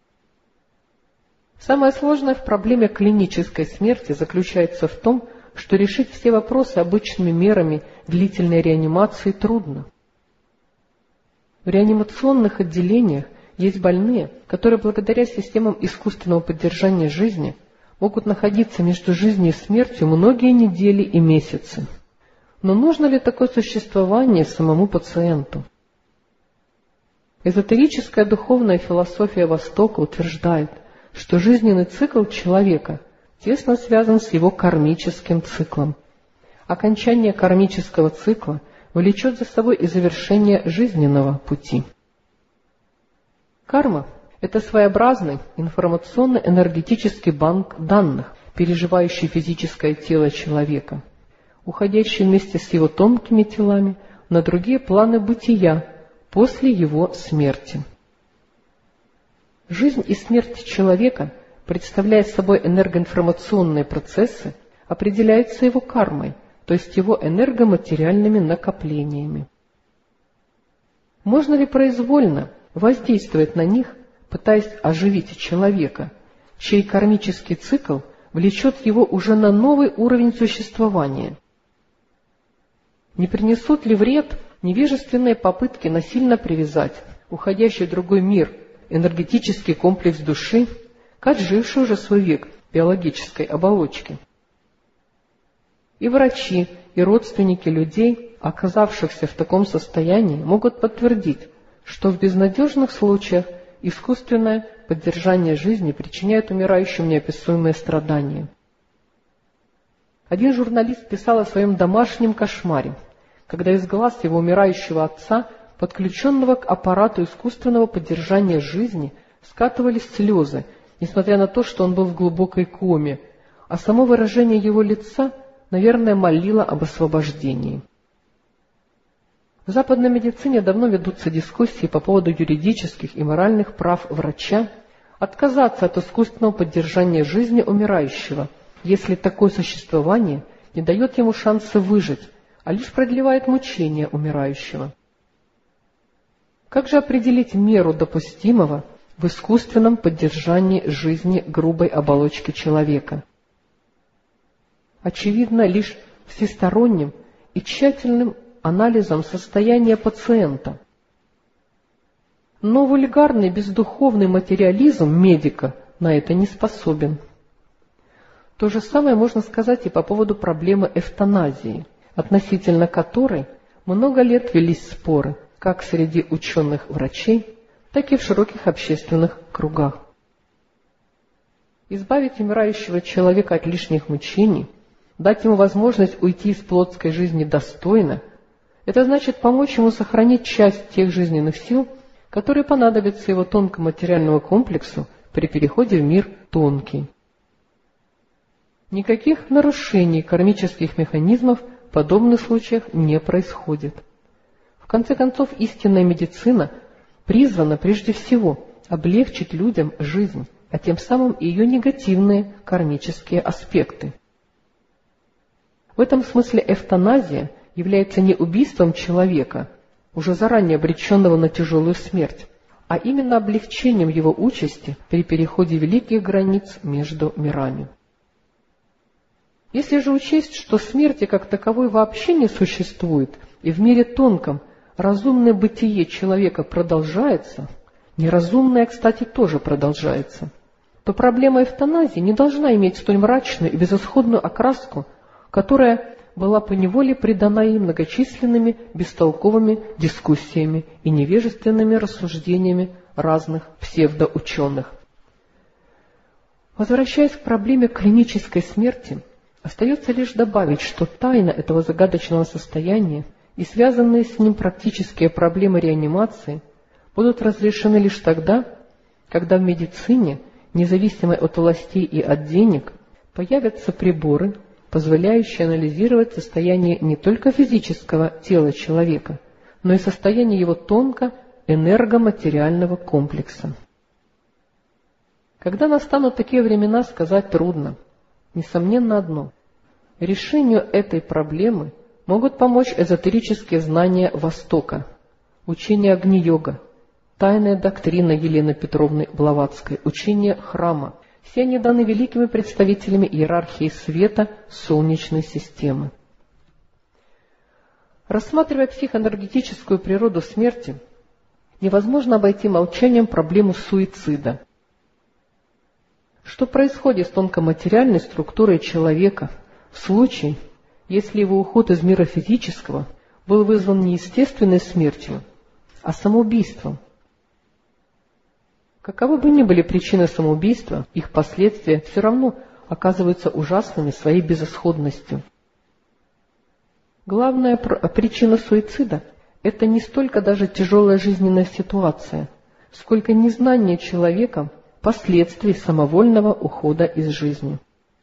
Самое сложное в проблеме клинической смерти заключается в том, что решить все вопросы обычными мерами длительной реанимации трудно. В реанимационных отделениях есть больные, которые благодаря системам искусственного поддержания жизни могут находиться между жизнью и смертью многие недели и месяцы. Но нужно ли такое существование самому пациенту? Эзотерическая духовная философия Востока утверждает, что жизненный цикл человека тесно связан с его кармическим циклом. Окончание кармического цикла влечет за собой и завершение жизненного пути. Карма – это своеобразный информационно-энергетический банк данных, переживающий физическое тело человека, уходящий вместе с его тонкими телами на другие планы бытия после его смерти. Жизнь и смерть человека, представляя собой энергоинформационные процессы, определяются его кармой, то есть его энергоматериальными накоплениями. Можно ли произвольно воздействовать на них, пытаясь оживить человека, чей кармический цикл влечет его уже на новый уровень существования? Не принесут ли вред невежественные попытки насильно привязать уходящий в другой мир энергетический комплекс души к отжившей уже свой век биологической оболочке? И врачи, и родственники людей, оказавшихся в таком состоянии, могут подтвердить, что в безнадежных случаях искусственное поддержание жизни причиняет умирающим неописуемые страдания. Один журналист писал о своем домашнем кошмаре, когда из глаз его умирающего отца, подключенного к аппарату искусственного поддержания жизни, скатывались слезы, несмотря на то, что он был в глубокой коме, а само выражение его лица, наверное, молило об освобождении. В западной медицине давно ведутся дискуссии по поводу юридических и моральных прав врача отказаться от искусственного поддержания жизни умирающего, если такое существование не дает ему шанса выжить, а лишь продлевает мучения умирающего. Как же определить меру допустимого в искусственном поддержании жизни грубой оболочки человека? Очевидно, лишь всесторонним и тщательным анализом состояния пациента. Но вульгарный бездуховный материализм медика на это не способен. То же самое можно сказать и по поводу проблемы эвтаназии, относительно которой много лет велись споры как среди ученых-врачей, так и в широких общественных кругах. Избавить умирающего человека от лишних мучений, дать ему возможность уйти из плотской жизни достойно, это значит помочь ему сохранить часть тех жизненных сил, которые понадобятся его тонкому материальному комплексу при переходе в мир тонкий. Никаких нарушений кармических механизмов в подобных случаях не происходит. В конце концов, истинная медицина призвана прежде всего облегчить людям жизнь, а тем самым и ее негативные кармические аспекты. В этом смысле эвтаназия является не убийством человека, уже заранее обреченного на тяжелую смерть, а именно облегчением его участи при переходе великих границ между мирами. Если же учесть, что смерти как таковой вообще не существует, и в мире тонком разумное бытие человека продолжается, неразумное, кстати, тоже продолжается, то проблема эвтаназии не должна иметь столь мрачную и безысходную окраску, которая была поневоле придана ей многочисленными бестолковыми дискуссиями и невежественными рассуждениями разных псевдоученых. Возвращаясь к проблеме клинической смерти, остается лишь добавить, что тайна этого загадочного состояния и связанные с ним практические проблемы реанимации будут разрешены лишь тогда, когда в медицине, независимой от властей и от денег, появятся приборы, позволяющие анализировать состояние не только физического тела человека, но и состояние его тонко-энергоматериального комплекса. Когда настанут такие времена, сказать трудно. Несомненно одно. Решению этой проблемы могут помочь эзотерические знания Востока, учение Агни-йога, тайная доктрина Елены Петровны Блаватской, учение храма, Все они даны великими представителями иерархии света Солнечной системы. Рассматривая психоэнергетическую природу смерти, невозможно обойти молчанием проблему суицида. Что происходит с тонкоматериальной структурой человека в случае, если его уход из мира физического был вызван не естественной смертью, а самоубийством? Каковы бы ни были причины самоубийства, их последствия все равно оказываются ужасными своей безысходностью. Главная причина суицида – это не столько даже тяжелая жизненная ситуация, сколько незнание человеком последствий самовольного ухода из жизни.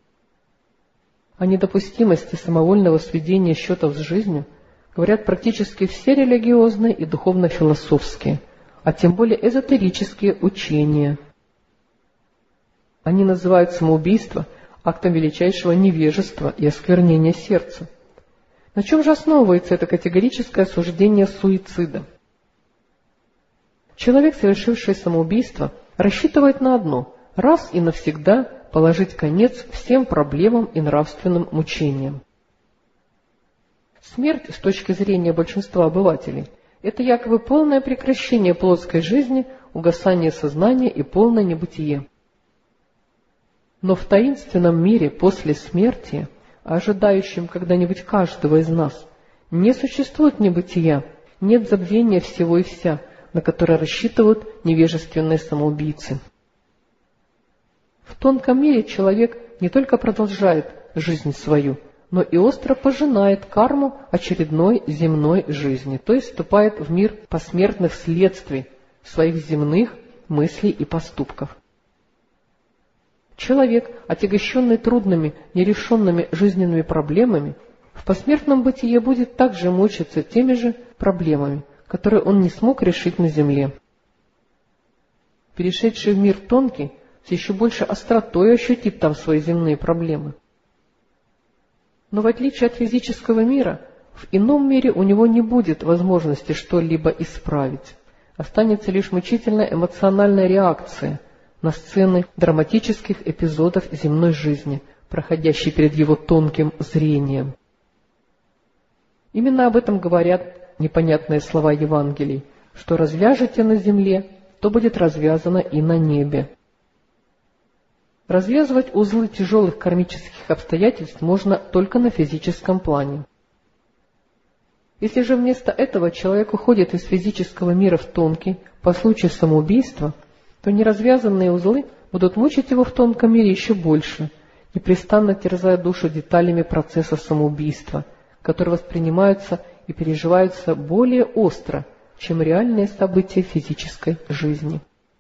О недопустимости самовольного сведения счетов с жизнью говорят практически все религиозные и духовно-философские, а тем более эзотерические учения. Они называют самоубийство актом величайшего невежества и осквернения сердца. На чем же основывается это категорическое осуждение суицида? Человек, совершивший самоубийство, рассчитывает на одно – раз и навсегда положить конец всем проблемам и нравственным мучениям. Смерть, с точки зрения большинства обывателей, это якобы полное прекращение плотской жизни, угасание сознания и полное небытие. Но в таинственном мире после смерти, ожидающем когда-нибудь каждого из нас, не существует небытия, нет забвения всего и вся, на которое рассчитывают невежественные самоубийцы. В тонком мире человек не только продолжает жизнь свою, но и остро пожинает карму очередной земной жизни, то есть вступает в мир посмертных следствий своих земных мыслей и поступков. Человек, отягощенный трудными, нерешенными жизненными проблемами, в посмертном бытие будет также мучиться теми же проблемами, которые он не смог решить на земле. Перешедший в мир тонкий с еще больше остротой ощутит там свои земные проблемы. Но в отличие от физического мира, в ином мире у него не будет возможности что-либо исправить. Останется лишь мучительная эмоциональная реакция на сцены драматических эпизодов земной жизни, проходящей перед его тонким зрением. Именно об этом говорят непонятные слова Евангелий, что развяжете на земле, то будет развязано и на небе. Развязывать узлы тяжелых кармических обстоятельств можно только на физическом плане. Если же вместо этого человек уходит из физического мира в тонкий по случаю самоубийства, то неразвязанные узлы будут мучить его в тонком мире еще больше, непрестанно терзая душу деталями процесса самоубийства, которые воспринимаются и переживаются более остро, чем реальные события физической жизни.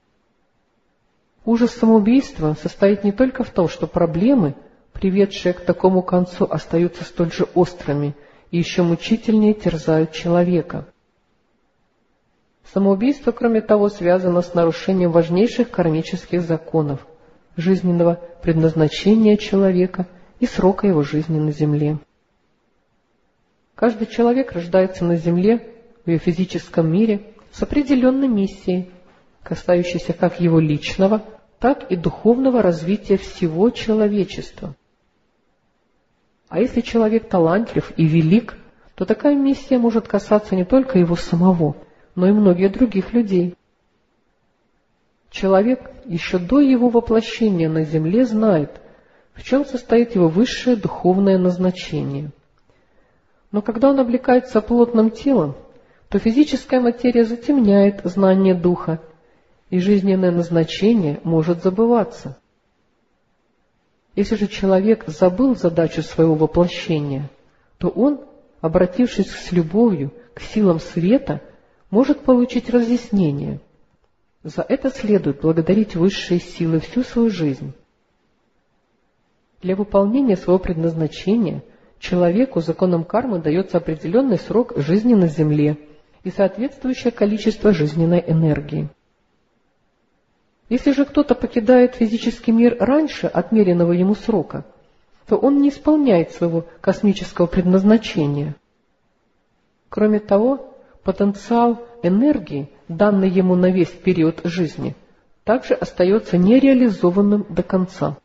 Ужас самоубийства состоит не только в том, что проблемы, приведшие к такому концу, остаются столь же острыми и еще мучительнее терзают человека. Самоубийство, кроме того, связано с нарушением важнейших кармических законов, жизненного предназначения человека и срока его жизни на земле. Каждый человек рождается на земле, в ее физическом мире, с определенной миссией, касающейся как его личного, так и духовного развития всего человечества. А если человек талантлив и велик, то такая миссия может касаться не только его самого, но и многих других людей. Человек еще до его воплощения на земле знает, в чем состоит его высшее духовное назначение. Но когда он облекается плотным телом, то физическая материя затемняет знание духа, и жизненное назначение может забываться. Если же человек забыл задачу своего воплощения, то он, обратившись с любовью к силам света, может получить разъяснение. За это следует благодарить высшие силы всю свою жизнь. Для выполнения своего предназначения человеку законом кармы дается определенный срок жизни на земле и соответствующее количество жизненной энергии. Если же кто-то покидает физический мир раньше отмеренного ему срока, то он не исполняет своего космического предназначения. Кроме того, потенциал энергии, данный ему на весь период жизни, также остается нереализованным до конца.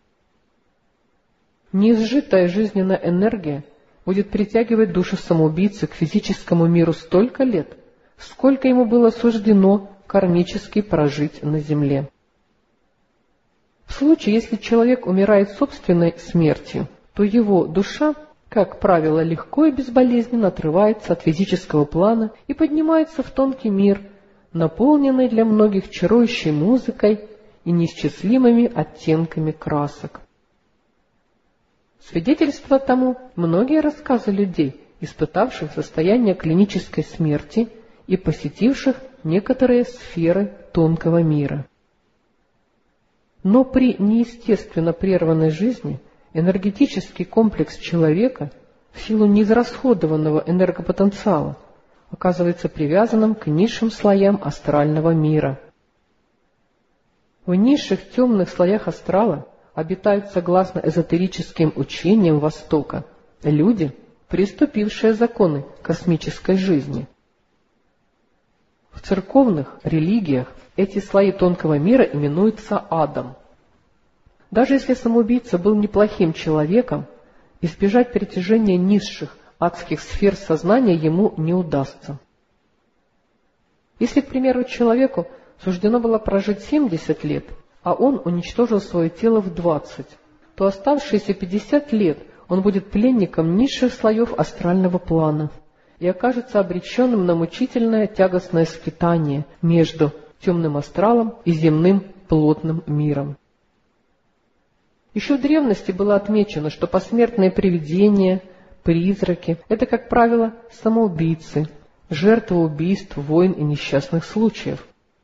Неизжитая жизненная энергия будет притягивать душу самоубийцы к физическому миру столько лет, сколько ему было суждено кармически прожить на земле. В случае, если человек умирает собственной смертью, то его душа, как правило, легко и безболезненно отрывается от физического плана и поднимается в тонкий мир, наполненный для многих чарующей музыкой и неисчислимыми оттенками красок. Свидетельство тому многие рассказы людей, испытавших состояние клинической смерти и посетивших некоторые сферы тонкого мира. Но при неестественно прерванной жизни энергетический комплекс человека в силу неизрасходованного энергопотенциала оказывается привязанным к низшим слоям астрального мира. В низших темных слоях астрала обитают, согласно эзотерическим учениям Востока, люди, приступившие законы космической жизни. В церковных религиях эти слои тонкого мира именуются адом. Даже если самоубийца был неплохим человеком, избежать притяжения низших адских сфер сознания ему не удастся. Если, к примеру, человеку суждено было прожить 70 лет, а он уничтожил свое тело в 20, то оставшиеся 50 лет он будет пленником низших слоев астрального плана и окажется обреченным на мучительное тягостное скитание между темным астралом и земным плотным миром. Еще в древности было отмечено, что посмертные привидения, призраки – это, как правило, самоубийцы, жертвы убийств, войн и несчастных случаев.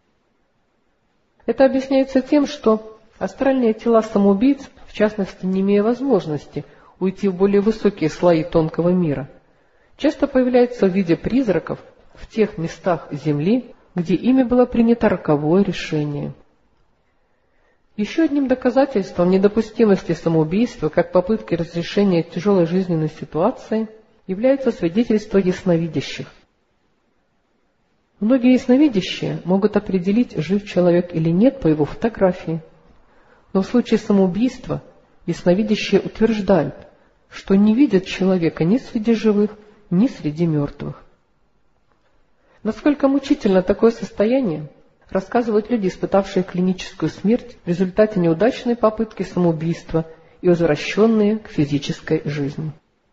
Это объясняется тем, что астральные тела самоубийц, в частности, не имея возможности уйти в более высокие слои тонкого мира, часто появляются в виде призраков в тех местах Земли, где ими было принято роковое решение. Еще одним доказательством недопустимости самоубийства как попытки разрешения тяжелой жизненной ситуации является свидетельство ясновидящих. Многие ясновидящие могут определить, жив человек или нет по его фотографии, но в случае самоубийства ясновидящие утверждают, что не видят человека ни среди живых, ни среди мертвых. Насколько мучительно такое состояние, рассказывают люди, испытавшие клиническую смерть в результате неудачной попытки самоубийства и возвращенные к физической жизни.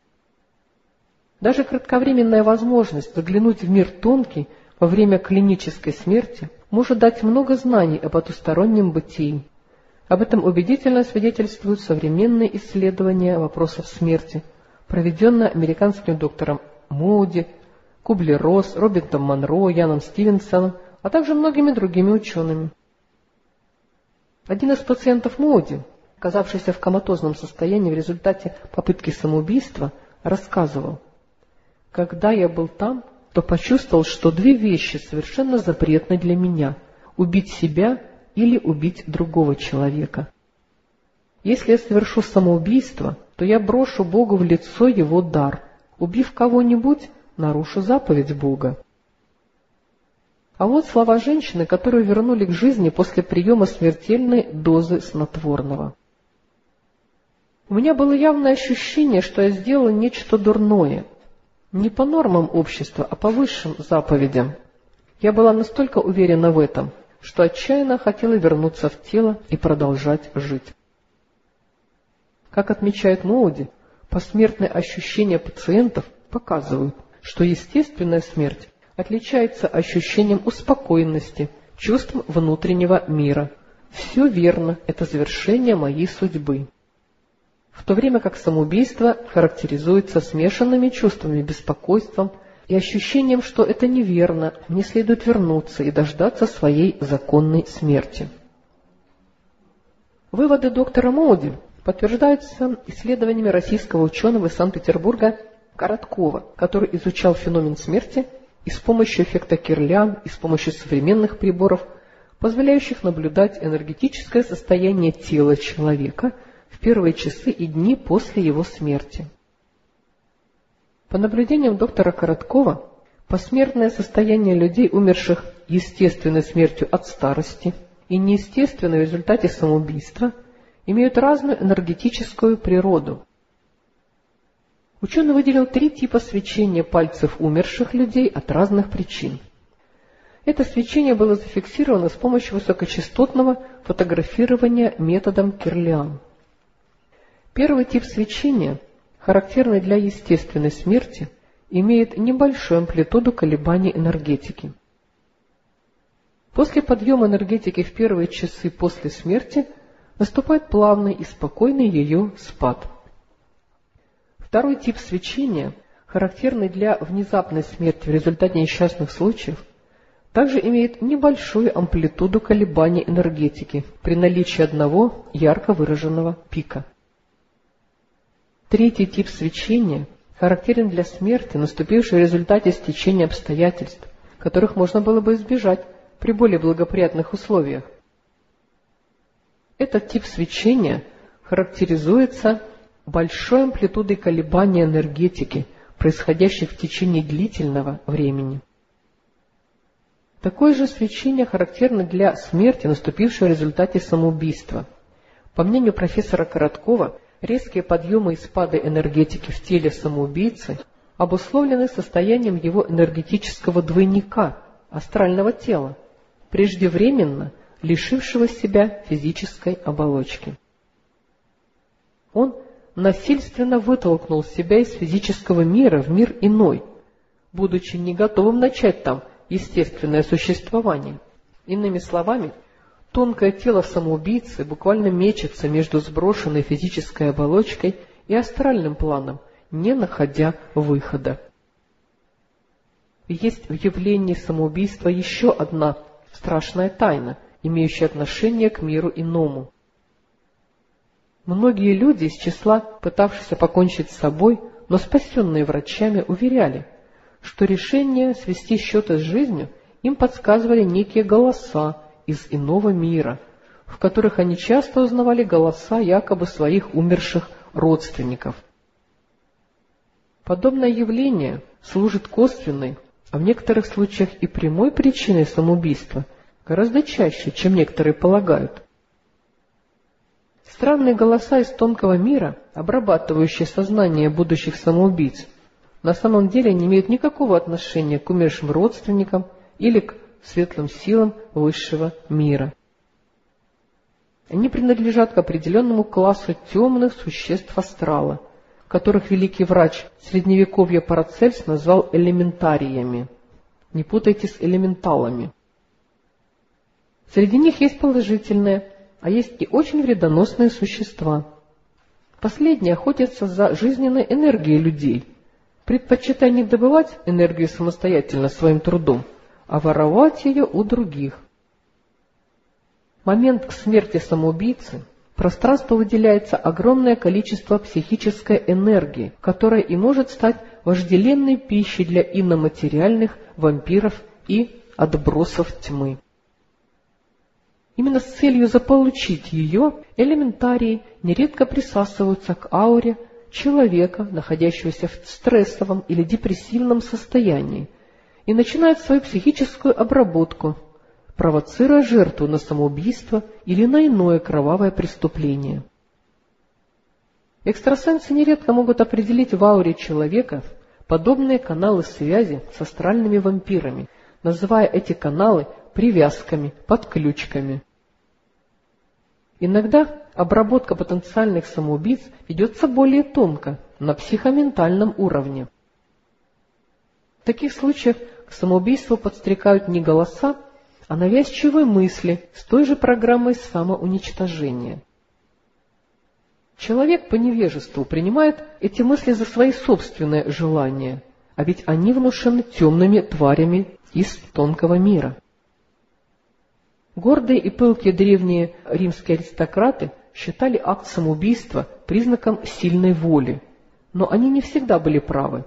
Даже кратковременная возможность заглянуть в мир тонкий во время клинической смерти может дать много знаний о потустороннем бытии. Об этом убедительно свидетельствуют современные исследования вопросов смерти, проведенные американским доктором Моуди, Кублер-Росс, Робертом Монро, Яном Стивенсоном, а также многими другими учеными. Один из пациентов Моуди, оказавшийся в коматозном состоянии в результате попытки самоубийства, рассказывал: «Когда я был там, то почувствовал, что две вещи совершенно запретны для меня – убить себя или убить другого человека. Если я совершу самоубийство, то я брошу Богу в лицо его дар. Убив кого-нибудь, нарушу заповедь Бога». А вот слова женщины, которую вернули к жизни после приема смертельной дозы снотворного. «У меня было явное ощущение, что я сделала нечто дурное. Не по нормам общества, а по высшим заповедям. Я была настолько уверена в этом, что отчаянно хотела вернуться в тело и продолжать жить». Как отмечает Моуди, посмертные ощущения пациентов показывают, что естественная смерть отличается ощущением успокоенности, чувством внутреннего мира. «Все верно, это завершение моей судьбы». В то время как самоубийство характеризуется смешанными чувствами, беспокойством и ощущением, что это неверно, мне следует вернуться и дождаться своей законной смерти. Выводы доктора Моуди подтверждаются исследованиями российского ученого из Санкт-Петербурга Короткова, который изучал феномен смерти и с помощью эффекта Кирлян, и с помощью современных приборов, позволяющих наблюдать энергетическое состояние тела человека в первые часы и дни после его смерти. По наблюдениям доктора Короткова, посмертное состояние людей, умерших естественной смертью от старости и неестественные в результате самоубийства имеют разную энергетическую природу. Ученый выделил 3 типа свечения пальцев умерших людей от разных причин. Это свечение было зафиксировано с помощью высокочастотного фотографирования методом Кирлиан. Первый тип свечения, характерный для естественной смерти, имеет небольшую амплитуду колебаний энергетики. После подъема энергетики в первые часы после смерти наступает плавный и спокойный ее спад. Второй тип свечения, характерный для внезапной смерти в результате несчастных случаев, также имеет небольшую амплитуду колебаний энергетики при наличии одного ярко выраженного пика. Третий тип свечения характерен для смерти, наступившей в результате стечения обстоятельств, которых можно было бы избежать при более благоприятных условиях. Этот тип свечения характеризуется большой амплитудой колебания энергетики, происходящих в течение длительного времени. Такое же свечение характерно для смерти, наступившей в результате самоубийства. По мнению профессора Короткова, резкие подъемы и спады энергетики в теле самоубийцы обусловлены состоянием его энергетического двойника, астрального тела, преждевременно лишившего себя физической оболочки. Он насильственно вытолкнул себя из физического мира в мир иной, будучи не готовым начать там естественное существование. Иными словами, тонкое тело самоубийцы буквально мечется между сброшенной физической оболочкой и астральным планом, не находя выхода. Есть в явлении самоубийства еще одна страшная тайна, имеющая отношение к миру иному. Многие люди из числа пытавшихся покончить с собой, но спасенные врачами, уверяли, что решение свести счеты с жизнью им подсказывали некие голоса из иного мира, в которых они часто узнавали голоса якобы своих умерших родственников. Подобное явление служит косвенной, а в некоторых случаях и прямой причиной самоубийства, гораздо чаще, чем некоторые полагают. Странные голоса из тонкого мира, обрабатывающие сознание будущих самоубийц, на самом деле не имеют никакого отношения к умершим родственникам или к светлым силам высшего мира. Они принадлежат к определенному классу темных существ астрала, которых великий врач средневековья Парацельс назвал элементариями. Не путайте с элементалами. Среди них есть положительные, а есть и очень вредоносные существа. Последние охотятся за жизненной энергией людей, предпочитая не добывать энергию самостоятельно своим трудом, а воровать ее у других. В момент смерти самоубийцы пространству выделяется огромное количество психической энергии, которая и может стать вожделенной пищей для иноматериальных вампиров и отбросов тьмы. Именно с целью заполучить ее элементарии нередко присасываются к ауре человека, находящегося в стрессовом или депрессивном состоянии, и начинают свою психическую обработку, провоцируя жертву на самоубийство или на иное кровавое преступление. Экстрасенсы нередко могут определить в ауре человека подобные каналы связи с астральными вампирами, называя эти каналы привязками, подключками. Иногда обработка потенциальных самоубийц ведется более тонко, на психоментальном уровне. В таких случаях к самоубийству подстрекают не голоса, а навязчивые мысли с той же программой самоуничтожения. Человек по невежеству принимает эти мысли за свои собственные желания, а ведь они внушены темными тварями из тонкого мира. Гордые и пылкие древние римские аристократы считали акт самоубийства признаком сильной воли, но они не всегда были правы.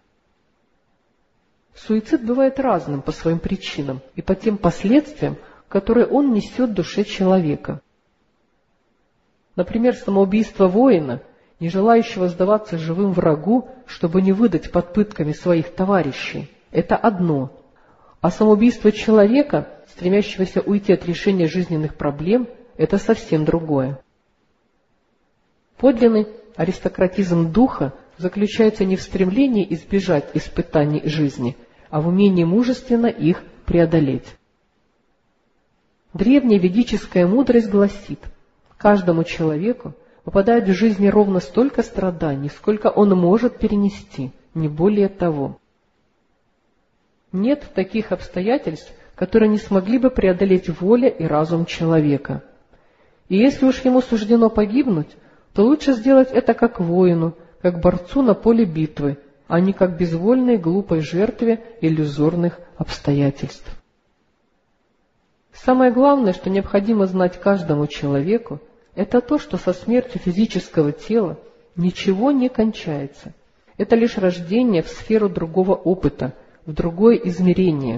Суицид бывает разным по своим причинам и по тем последствиям, которые он несет душе человека. Например, самоубийство воина, не желающего сдаваться живым врагу, чтобы не выдать под пытками своих товарищей, это одно, А самоубийство человека, стремящегося уйти от решения жизненных проблем, это совсем другое. Подлинный аристократизм духа заключается не в стремлении избежать испытаний жизни, а в умении мужественно их преодолеть. Древняя ведическая мудрость гласит: каждому человеку выпадает в жизни ровно столько страданий, сколько он может перенести, не более того. Нет таких обстоятельств, которые не смогли бы преодолеть воля и разум человека. И если уж ему суждено погибнуть, то лучше сделать это как воину, как борцу на поле битвы, а не как безвольной глупой жертве иллюзорных обстоятельств. Самое главное, что необходимо знать каждому человеку, это то, что со смертью физического тела ничего не кончается. Это лишь рождение в сферу другого опыта, в другое измерение.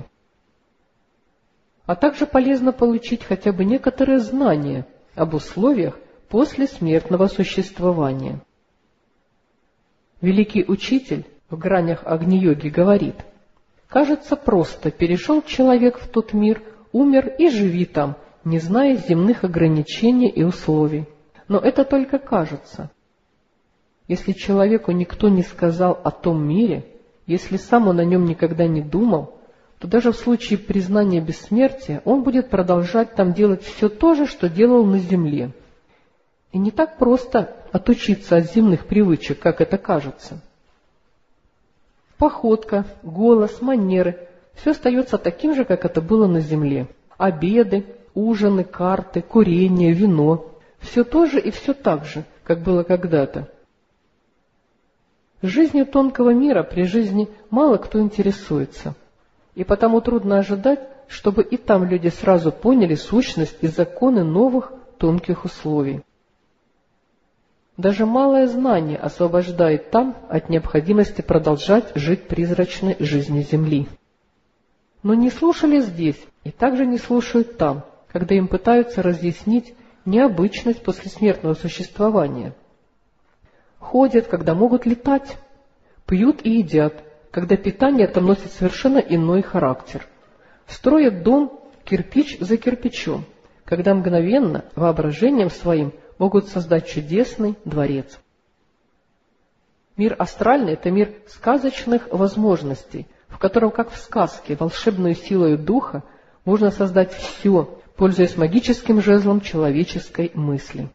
А также полезно получить хотя бы некоторые знания об условиях после смертного существования. Великий учитель в гранях Агни-йоги говорит: «Кажется, просто перешел человек в тот мир, умер и живи там, не зная земных ограничений и условий. Но это только кажется. Если человеку никто не сказал о том мире, если сам он о нем никогда не думал, то даже в случае признания бессмертия он будет продолжать там делать все то же, что делал на земле. И не так просто отучиться от земных привычек, как это кажется. Походка, голос, манеры — все остается таким же, как это было на земле. Обеды, ужины, карты, курение, вино — все то же и все так же, как было когда-то. Жизнью тонкого мира при жизни мало кто интересуется, и потому трудно ожидать, чтобы и там люди сразу поняли сущность и законы новых тонких условий. Даже малое знание освобождает там от необходимости продолжать жить призрачной жизнью Земли. Но не слушали здесь и также не слушают там, когда им пытаются разъяснить необычность послесмертного существования. Ходят, когда могут летать, пьют и едят, когда питание там носит совершенно иной характер. Строят дом кирпич за кирпичом, когда мгновенно воображением своим могут создать чудесный дворец. Мир астральный — это мир сказочных возможностей, в котором, как в сказке, волшебной силой духа можно создать все, пользуясь магическим жезлом человеческой мысли.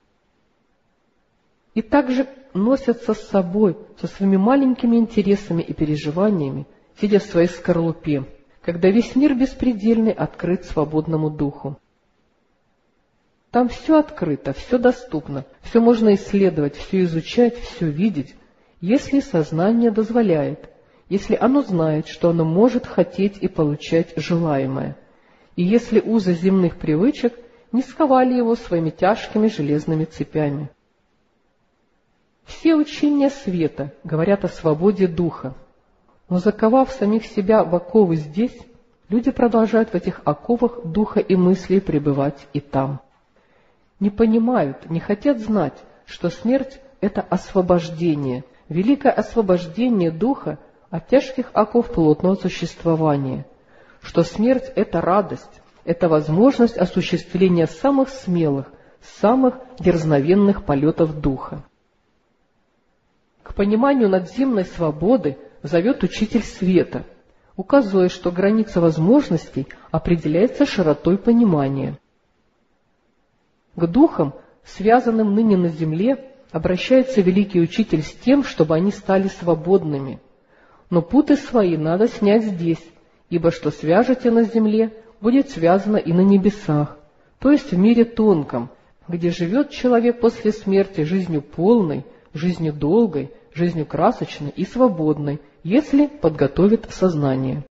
И также носятся с собой, со своими маленькими интересами и переживаниями, сидя в своей скорлупе, когда весь мир беспредельный открыт свободному духу. Там все открыто, все доступно, все можно исследовать, все изучать, все видеть, если сознание дозволяет, если оно знает, что оно может хотеть и получать желаемое, и если узы земных привычек не сковали его своими тяжкими железными цепями. Все учения света говорят о свободе духа, но заковав самих себя в оковы здесь, люди продолжают в этих оковах духа и мыслей пребывать и там. Не понимают, не хотят знать, что смерть — это освобождение, великое освобождение духа от тяжких оков плотного существования, что смерть — это радость, это возможность осуществления самых смелых, самых дерзновенных полетов духа. К пониманию надземной свободы зовет учитель света, указывая, что граница возможностей определяется широтой понимания. К духам, связанным ныне на земле, обращается великий учитель с тем, чтобы они стали свободными. Но путы свои надо снять здесь, ибо что свяжете на земле, будет связано и на небесах, то есть в мире тонком, где живет человек после смерти жизнью полной, жизнью долгой, жизнью красочной и свободной, если подготовит сознание.